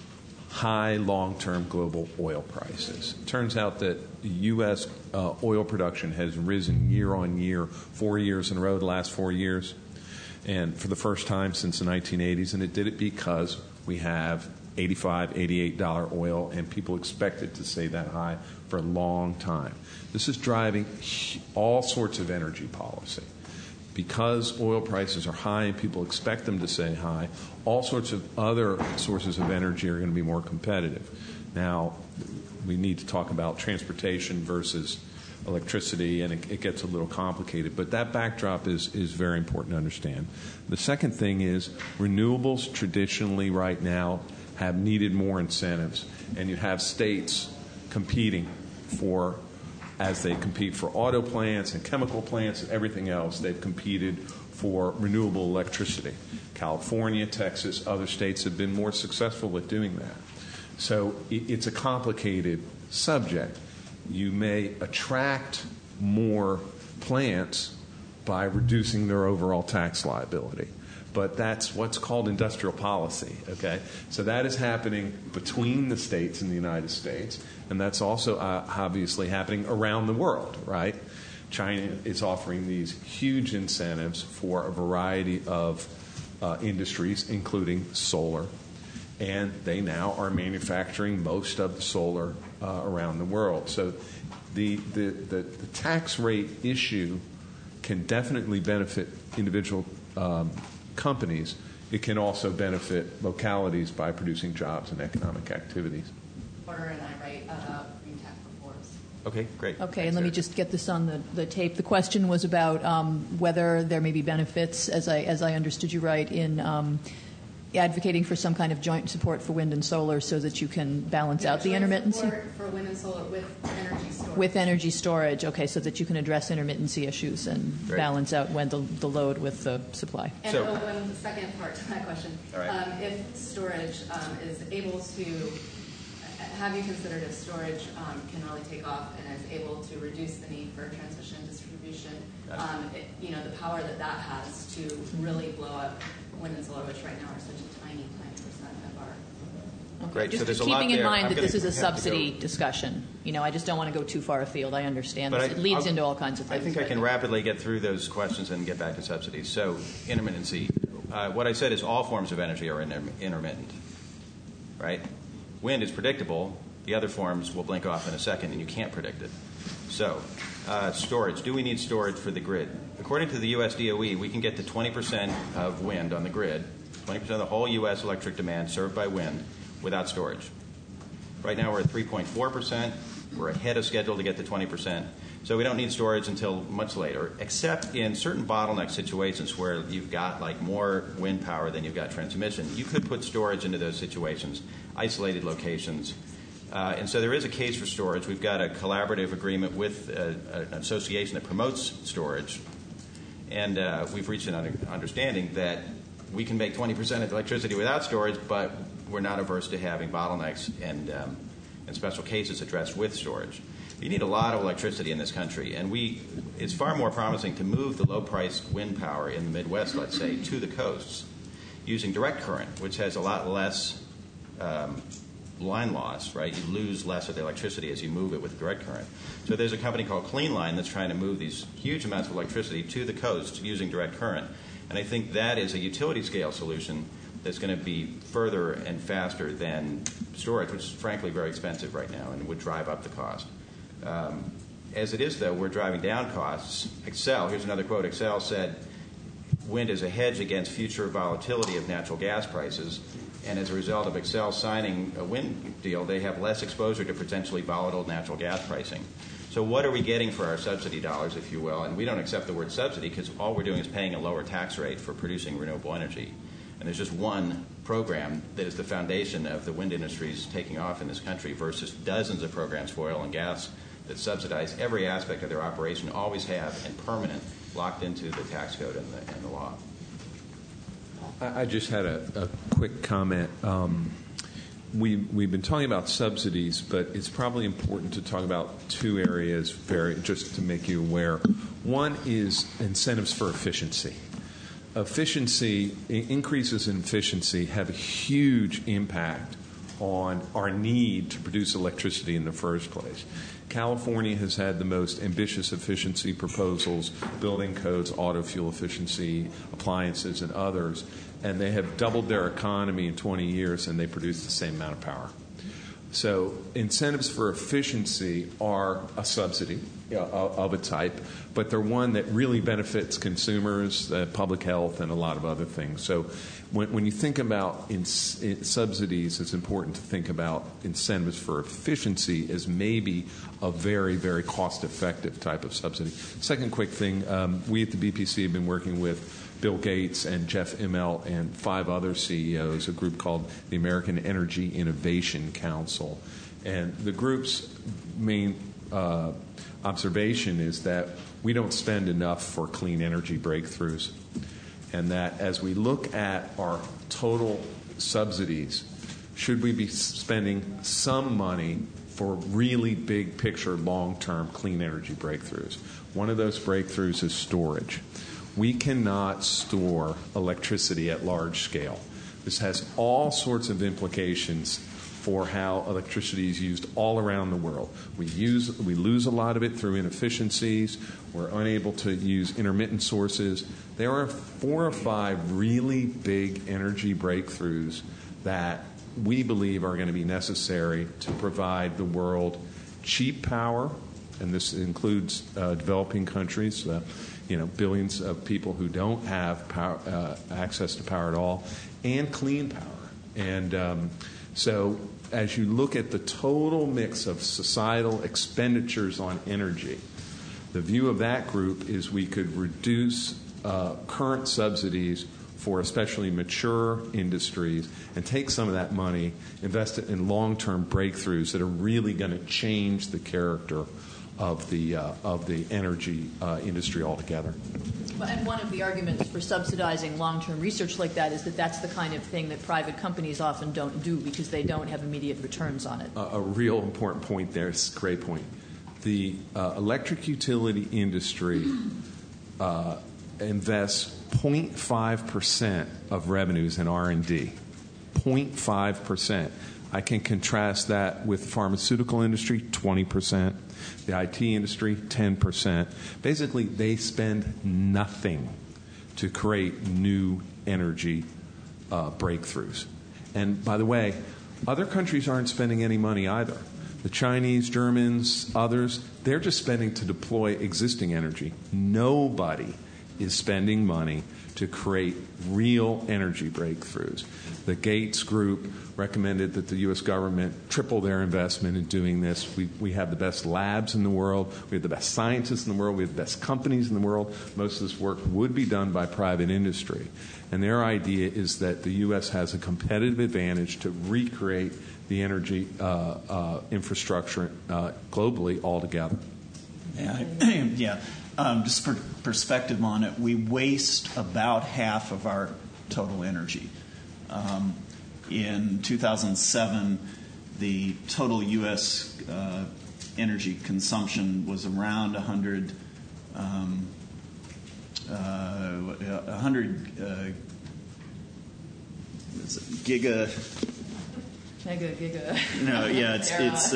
Speaker 5: high long-term global oil prices. It turns out that U.S. Oil production has risen year on year, 4 years in a row, the last 4 years, and for the first time since the 1980s, and it did it because we have $85, $88 oil, and people expect it to stay that high for a long time. This is driving all sorts of energy policy. Because oil prices are high and people expect them to stay high, all sorts of other sources of energy are going to be more competitive. Now, we need to talk about transportation versus electricity, and it gets a little complicated. But that backdrop is very important to understand. The second thing is renewables traditionally right now have needed more incentives, and you have states competing for, as they compete for auto plants and chemical plants and everything else, they've competed for renewable electricity. California, Texas, other states have been more successful at doing that. So it's a complicated subject. You may attract more plants by reducing their overall tax liability. But that's what's called industrial policy, okay? So that is happening between the states in the United States, and that's also obviously happening around the world, right? China is offering these huge incentives for a variety of industries, including solar, and they now are manufacturing most of the solar around the world. So the tax rate issue can definitely benefit individual companies. It can also benefit localities by producing jobs and economic activities.
Speaker 7: Porter and I write about green tech reforms.
Speaker 4: Okay, great.
Speaker 1: Okay,
Speaker 4: Thanks,
Speaker 1: and let me
Speaker 4: Eric.
Speaker 1: just get this on the tape. The question was about whether there may be benefits, as I understood you right, in advocating for some kind of joint support for wind and solar so that you can balance out the intermittency.
Speaker 7: Support for wind and solar with energy storage.
Speaker 1: With energy storage, okay, so that you can address intermittency issues and
Speaker 4: Great.
Speaker 1: balance out when the load with the supply.
Speaker 7: And
Speaker 4: So-
Speaker 7: one second part to that question.
Speaker 4: All right.
Speaker 7: If storage is able to, have you considered if storage can really take off and is able to reduce the need for transmission and distribution, the power that has to really blow up wind and solar, which right now are such a tiny percent of our...
Speaker 1: Okay.
Speaker 4: Great, so
Speaker 1: Just
Speaker 4: there's a lot
Speaker 1: keeping in
Speaker 4: there.
Speaker 1: mind
Speaker 4: I'm
Speaker 1: that this is a
Speaker 4: gonna have to
Speaker 1: subsidy
Speaker 4: go-
Speaker 1: discussion. I just don't want to go too far afield. I understand this.
Speaker 4: But
Speaker 1: It leads
Speaker 4: I'll-
Speaker 1: into all kinds of things.
Speaker 4: I think I
Speaker 1: but-
Speaker 4: can rapidly get through those questions and get back to subsidies. So, intermittency. What I said is all forms of energy are intermittent, right? Wind is predictable. The other forms will blink off in a second, and you can't predict it. So, storage. Do we need storage for the grid? According to the U.S. DOE, we can get to 20% of wind on the grid, 20% of the whole U.S. electric demand served by wind without storage. Right now we're at 3.4%. We're ahead of schedule to get to 20%. So we don't need storage until much later, except in certain bottleneck situations where you've got like more wind power than you've got transmission. You could put storage into those situations, isolated locations. And so there is a case for storage. We've got a collaborative agreement with an association that promotes storage. And we've reached an understanding that we can make 20% of electricity without storage, but we're not averse to having bottlenecks and special cases addressed with storage. You need a lot of electricity in this country, and it's far more promising to move the low-priced wind power in the Midwest, let's say, to the coasts using direct current, which has a lot less line loss, right? You lose less of the electricity as you move it with direct current. So there's a company called CleanLine that's trying to move these huge amounts of electricity to the coast using direct current. And I think that is a utility scale solution that's going to be further and faster than storage, which is frankly very expensive right now and would drive up the cost. As it is, though, we're driving down costs. Excel, here's another quote. Excel said, wind is a hedge against future volatility of natural gas prices. And as a result of Excel signing a wind deal, they have less exposure to potentially volatile natural gas pricing. So what are we getting for our subsidy dollars, if you will? And we don't accept the word subsidy because all we're doing is paying a lower tax rate for producing renewable energy. And there's just one program that is the foundation of the wind industry's taking off in this country versus dozens of programs for oil and gas that subsidize every aspect of their operation, always have, and permanent, locked into the tax code and the law.
Speaker 5: I just had a quick comment. We've been talking about subsidies, but it's probably important to talk about two areas just to make you aware. One is incentives for efficiency. Increases in efficiency have a huge impact on our need to produce electricity in the first place. California has had the most ambitious efficiency proposals, building codes, auto fuel efficiency, appliances, and others, and they have doubled their economy in 20 years, and they produce the same amount of power. So incentives for efficiency are a subsidy of a type, but they're one that really benefits consumers, public health, and a lot of other things. So when you think about subsidies, it's important to think about incentives for efficiency as maybe a very, very cost-effective type of subsidy. Second quick thing, we at the BPC have been working with Bill Gates and Jeff Immelt and 5 other CEOs, a group called the American Energy Innovation Council. And the group's main observation is that we don't spend enough for clean energy breakthroughs, and that as we look at our total subsidies, should we be spending some money for really big picture, long-term clean energy breakthroughs? One of those breakthroughs is storage. We cannot store electricity at large scale. This has all sorts of implications for how electricity is used all around the world. We lose a lot of it through inefficiencies. We're unable to use intermittent sources. There are 4 or 5 really big energy breakthroughs that we believe are going to be necessary to provide the world cheap power, and this includes developing countries, billions of people who don't have power, access to power at all, and clean power. And so as you look at the total mix of societal expenditures on energy, the view of that group is we could reduce current subsidies for especially mature industries and take some of that money, invest it in long-term breakthroughs that are really going to change the character of the energy industry altogether.
Speaker 1: And one of the arguments for subsidizing long-term research like that is that that's the kind of thing that private companies often don't do because they don't have immediate returns on it.
Speaker 5: A real important point there. It's a great point. The electric utility industry invests 0.5% of revenues in R&D. 0.5%. I can contrast that with the pharmaceutical industry, 20%, the IT industry, 10%. Basically, they spend nothing to create new energy breakthroughs. And by the way, other countries aren't spending any money either. The Chinese, Germans, others, they're just spending to deploy existing energy. Nobody is spending money to create real energy breakthroughs. The Gates Group recommended that the U.S. government triple their investment in doing this. We have the best labs in the world. We have the best scientists in the world. We have the best companies in the world. Most of this work would be done by private industry. And their idea is that the U.S. has a competitive advantage to recreate the energy infrastructure globally altogether.
Speaker 2: Yeah. Just for perspective on it, we waste about half of our total energy. In 2007, the total U.S. Energy consumption was around 100 giga. No, yeah, it's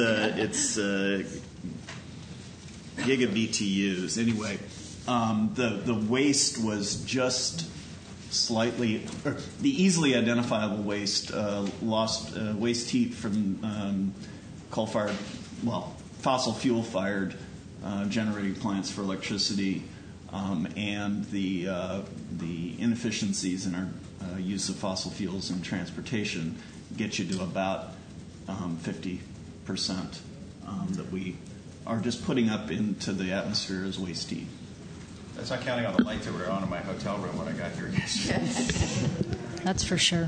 Speaker 2: giga BTUs. Anyway, the waste was just slightly, or the easily identifiable waste lost waste heat from coal-fired, fossil fuel-fired generating plants for electricity, and the inefficiencies in our use of fossil fuels in transportation get you to about 50% that we are just putting up into the atmosphere as waste heat.
Speaker 4: That's not counting on the lights that were on in my hotel room when I got here.
Speaker 3: Yes. That's for sure.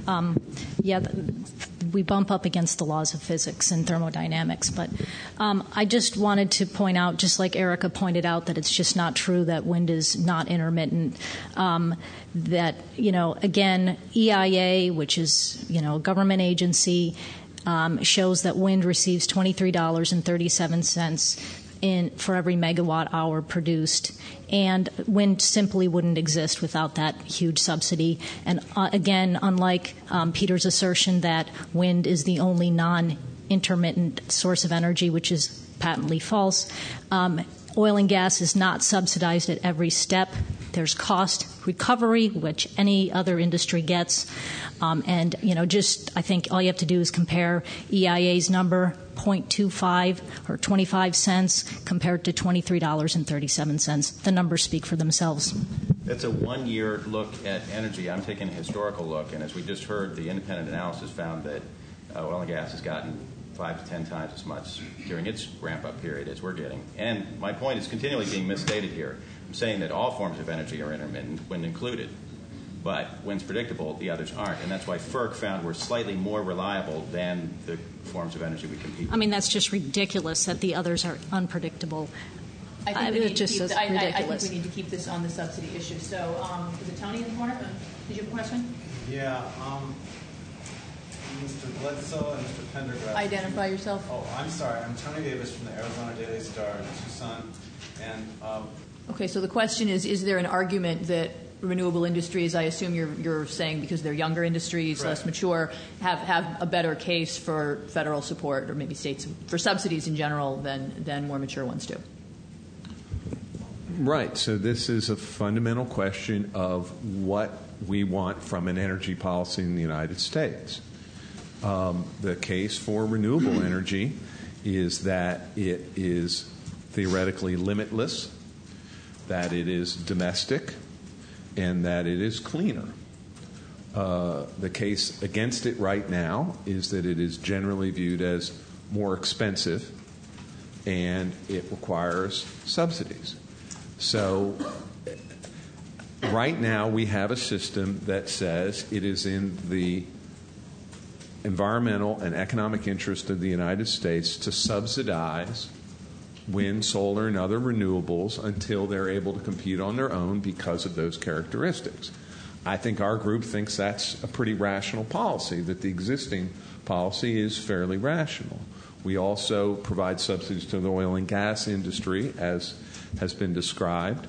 Speaker 3: We bump up against the laws of physics and thermodynamics, but I just wanted to point out, just like Erica pointed out, that it's just not true that wind is not intermittent. That, again, EIA, which is, a government agency, shows that wind receives $23.37 for every megawatt hour produced. And wind simply wouldn't exist without that huge subsidy. And again, unlike Peter's assertion that wind is the only non-intermittent source of energy, which is patently false, oil and gas is not subsidized at every step. There's cost recovery, which any other industry gets. And, I think all you have to do is compare EIA's number, 0.25 or 25 cents, compared to $23.37. The numbers speak for themselves.
Speaker 4: That's a one-year look at energy. I'm taking a historical look, and as we just heard, the independent analysis found that oil and gas has gotten 5 to 10 times as much during its ramp-up period as we're getting. And my point is continually being misstated here. I'm saying that all forms of energy are intermittent, wind included. But wind's predictable, the others aren't. And that's why FERC found we're slightly more reliable than the forms of energy we compete with.
Speaker 3: I mean, that's just ridiculous that the others are unpredictable.
Speaker 1: I think we need
Speaker 3: ridiculous.
Speaker 1: to keep this on the subsidy issue. So, is it Tony in the corner? Did you have a question?
Speaker 8: Yeah. Mr. Bledsoe and Mr. Pendergrass.
Speaker 1: Identify yourself.
Speaker 8: Oh, I'm sorry. I'm Tony Davis from the Arizona Daily Star in Tucson. And
Speaker 1: okay, so the question is there an argument that renewable industries, I assume you're saying because they're younger industries, less mature, have a better case for federal support or maybe states for subsidies in general than more mature ones do?
Speaker 5: Right. So this is a fundamental question of what we want from an energy policy in the United States. The case for renewable energy is that it is theoretically limitless, that it is domestic, and that it is cleaner. The case against it right now is that it is generally viewed as more expensive and it requires subsidies. So right now we have a system that says it is in the environmental and economic interest of the United States to subsidize wind, solar, and other renewables until they're able to compete on their own because of those characteristics. I think our group thinks that's a pretty rational policy, that the existing policy is fairly rational. We also provide subsidies to the oil and gas industry, as has been described,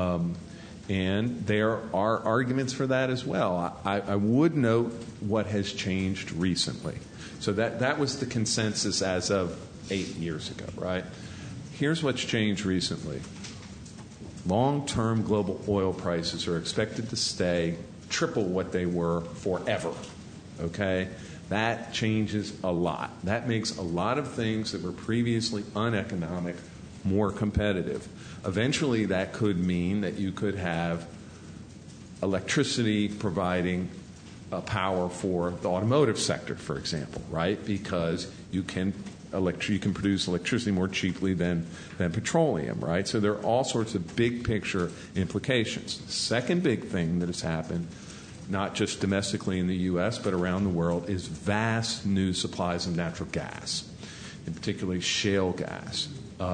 Speaker 5: and there are arguments for that as well. I would note what has changed recently. So that was the consensus as of 8 years ago, right? Here's what's changed recently. Long-term global oil prices are expected to stay triple what they were forever, okay? That changes a lot. That makes a lot of things that were previously uneconomic more competitive. Eventually, that could mean that you could have electricity providing power for the automotive sector, for example, right? Because you can produce electricity more cheaply than petroleum, right? So there are all sorts of big picture implications. The second big thing that has happened, not just domestically in the U.S., but around the world, is vast new supplies of natural gas, and particularly shale gas.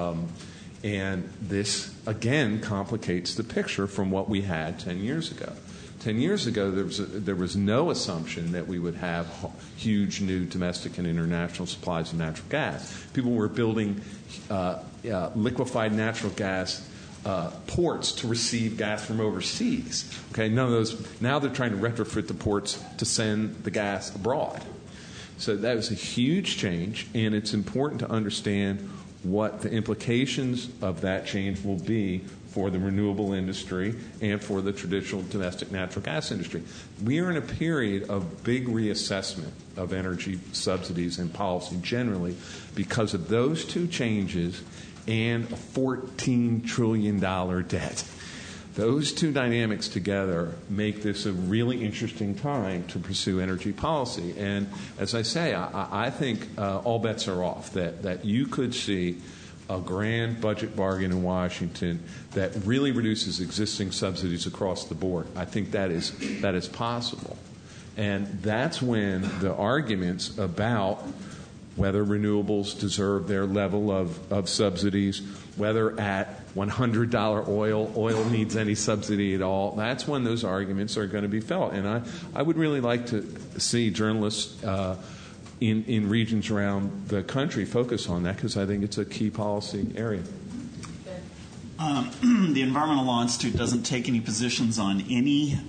Speaker 5: And this, again, complicates the picture from what we had 10 years ago. 10 years ago, there was no assumption that we would have huge new domestic and international supplies of natural gas. People were building liquefied natural gas ports to receive gas from overseas. Okay, none of those. Now they're trying to retrofit the ports to send the gas abroad. So that was a huge change, and it's important to understand what the implications of that change will be for the renewable industry and for the traditional domestic natural gas industry. We are in a period of big reassessment of energy subsidies and policy generally because of those two changes and a $14 trillion debt. Those two dynamics together make this a really interesting time to pursue energy policy. And as I say, I think all bets are off, that you could see a grand budget bargain in Washington that really reduces existing subsidies across the board. I think that is possible. And that's when the arguments about whether renewables deserve their level of subsidies, whether at $100 oil needs any subsidy at all, that's when those arguments are going to be felt. And I would really like to see journalists in regions around the country focus on that because I think it's a key policy area.
Speaker 2: The Environmental Law Institute doesn't take any positions on any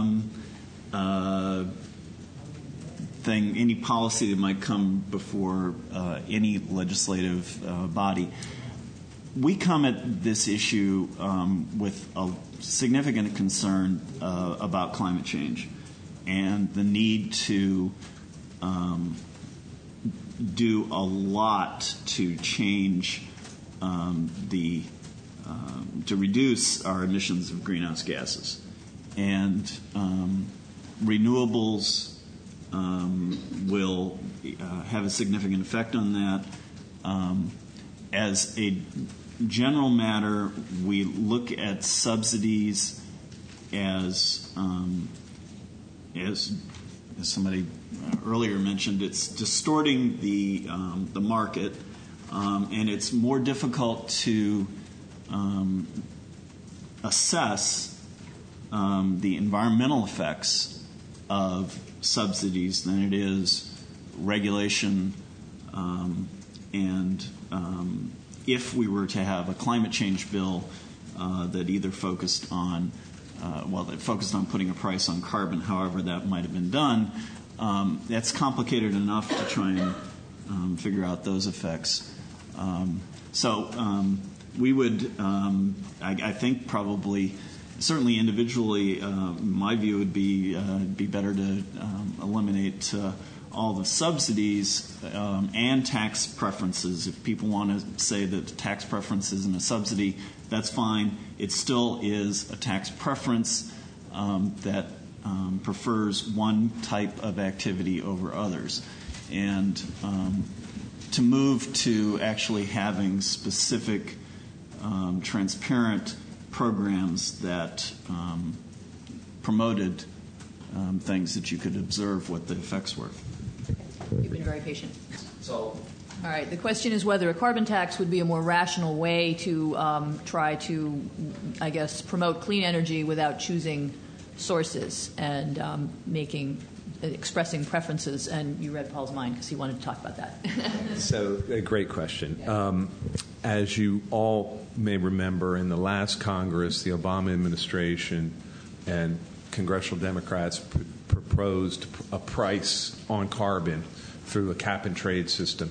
Speaker 2: any policy that might come before any legislative body. We come at this issue with a significant concern about climate change and the need to do a lot to change to reduce our emissions of greenhouse gases. And renewables will have a significant effect on that. As a general matter, we look at subsidies as somebody earlier mentioned, it's distorting the market, and it's more difficult to assess the environmental effects of subsidies than it is regulation. And if we were to have a climate change bill that either focused on putting a price on carbon, however that might have been done, that's complicated enough to try and figure out those effects. We would, I think, probably, certainly individually, my view would be better to eliminate all the subsidies and tax preferences. If people want to say that tax preference isn't a subsidy, that's fine. It still is a tax preference that prefers one type of activity over others. And to move to actually having specific transparent programs that promoted things that you could observe what the effects were.
Speaker 1: You've been very patient. All right. The question is whether a carbon tax would be a more rational way to try to, I guess, promote clean energy without choosing sources and expressing preferences. And you read Paul's mind because he wanted to talk about that.
Speaker 5: So, a great question. As you all may remember, in the last Congress, the Obama administration and congressional Democrats proposed a price on carbon through a cap-and-trade system.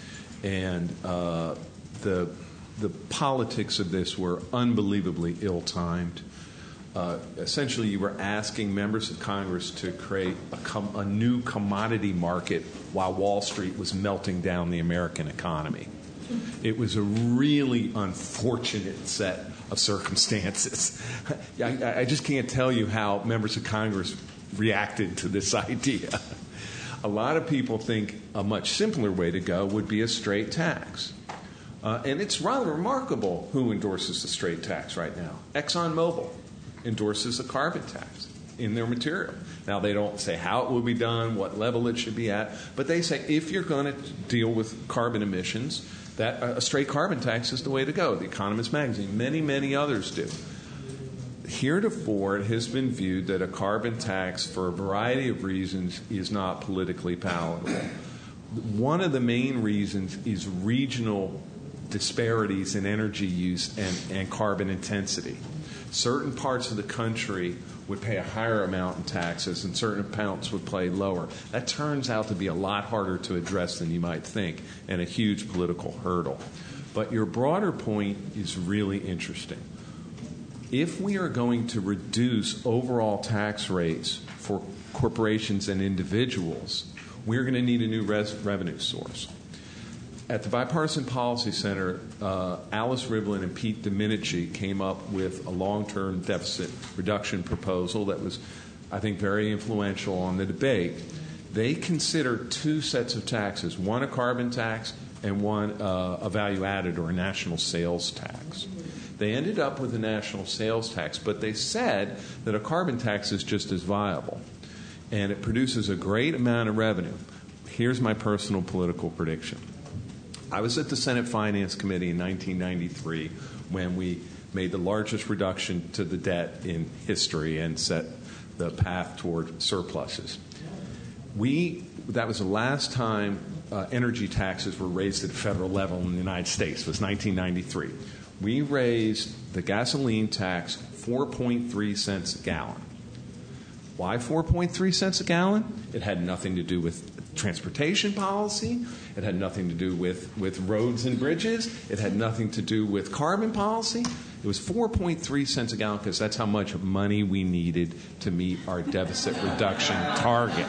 Speaker 5: And the politics of this were unbelievably ill-timed. Essentially, you were asking members of Congress to create a new commodity market while Wall Street was melting down the American economy. It was a really unfortunate set of circumstances. I just can't tell you how members of Congress reacted to this idea. A lot of people think a much simpler way to go would be a straight tax. And it's rather remarkable who endorses the straight tax right now. ExxonMobil endorses a carbon tax in their material. Now, they don't say how it will be done, what level it should be at, but they say if you're going to deal with carbon emissions, that a straight carbon tax is the way to go. The Economist magazine, many, many others do. Heretofore, it has been viewed that a carbon tax, for a variety of reasons, is not politically palatable. One of the main reasons is regional disparities in energy use and carbon intensity. Certain parts of the country would pay a higher amount in taxes and certain amounts would pay lower. That turns out to be a lot harder to address than you might think and a huge political hurdle. But your broader point is really interesting. If we are going to reduce overall tax rates for corporations and individuals, we're going to need a new revenue source. At the Bipartisan Policy Center, Alice Rivlin and Pete Domenici came up with a long-term deficit reduction proposal that was, I think, very influential on the debate. They considered two sets of taxes, one a carbon tax and one a value-added or a national sales tax. They ended up with a national sales tax, but they said that a carbon tax is just as viable, and it produces a great amount of revenue. Here's my personal political prediction. I was at the Senate Finance Committee in 1993 when we made the largest reduction to the debt in history and set the path toward surpluses. That was the last time energy taxes were raised at the federal level in the United States. It was 1993. We raised the gasoline tax 4.3 cents a gallon. Why 4.3 cents a gallon? It had nothing to do with transportation policy. It had nothing to do with roads and bridges. It had nothing to do with carbon policy. It was 4.3 cents a gallon because that's how much money we needed to meet our deficit reduction target.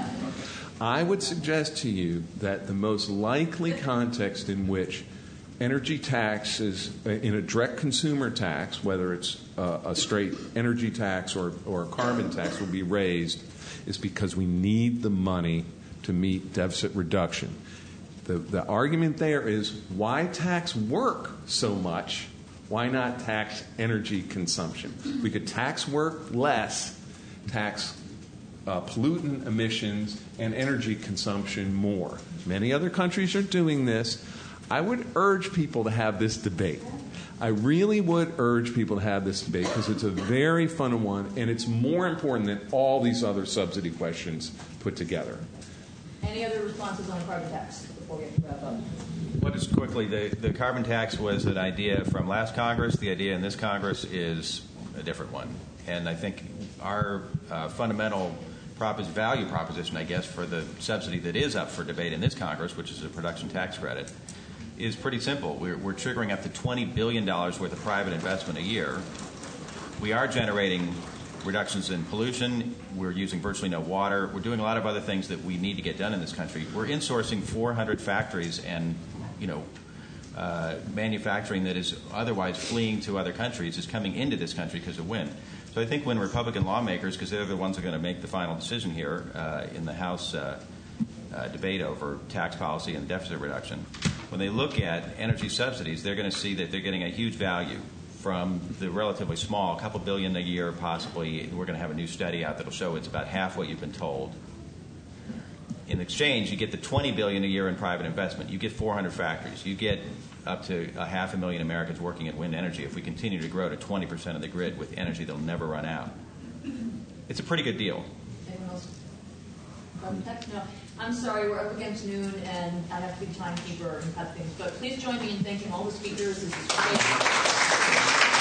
Speaker 5: I would suggest to you that the most likely context in which energy taxes, in a direct consumer tax, whether it's a straight energy tax or a carbon tax, will be raised is because we need the money to meet deficit reduction. The argument there is, why tax work so much? Why not tax energy consumption? We could tax work less, tax pollutant emissions and energy consumption more. Many other countries are doing this. I would urge people to have this debate. I really would urge people to have this debate because it's a very fun one, and it's more important than all these other subsidy questions put together.
Speaker 1: Any other responses on carbon tax before we wrap up?
Speaker 4: Well, just quickly, the carbon tax was an idea from last Congress. The idea in this Congress is a different one. And I think our fundamental value proposition, I guess, for the subsidy that is up for debate in this Congress, which is a production tax credit, is pretty simple. We're triggering up to $20 billion worth of private investment a year. We are generating reductions in pollution. We're using virtually no water. We're doing a lot of other things that we need to get done in this country. We're insourcing 400 factories and, manufacturing that is otherwise fleeing to other countries is coming into this country because of wind. So I think when Republican lawmakers, because they're the ones who are going to make the final decision here in the House debate over tax policy and deficit reduction, when they look at energy subsidies, they're going to see that they're getting a huge value from the relatively small, a couple billion a year possibly. We're going to have a new study out that will show it's about half what you've been told. In exchange, you get the $20 billion a year in private investment. You get 400 factories. You get up to 500,000 Americans working in wind energy if we continue to grow to 20% of the grid with energy that will never run out. It's a pretty good deal.
Speaker 1: Anyone else? No. I'm sorry, we're up against noon, and I have to be timekeeper and cut things. But please join me in thanking all the speakers. This is great.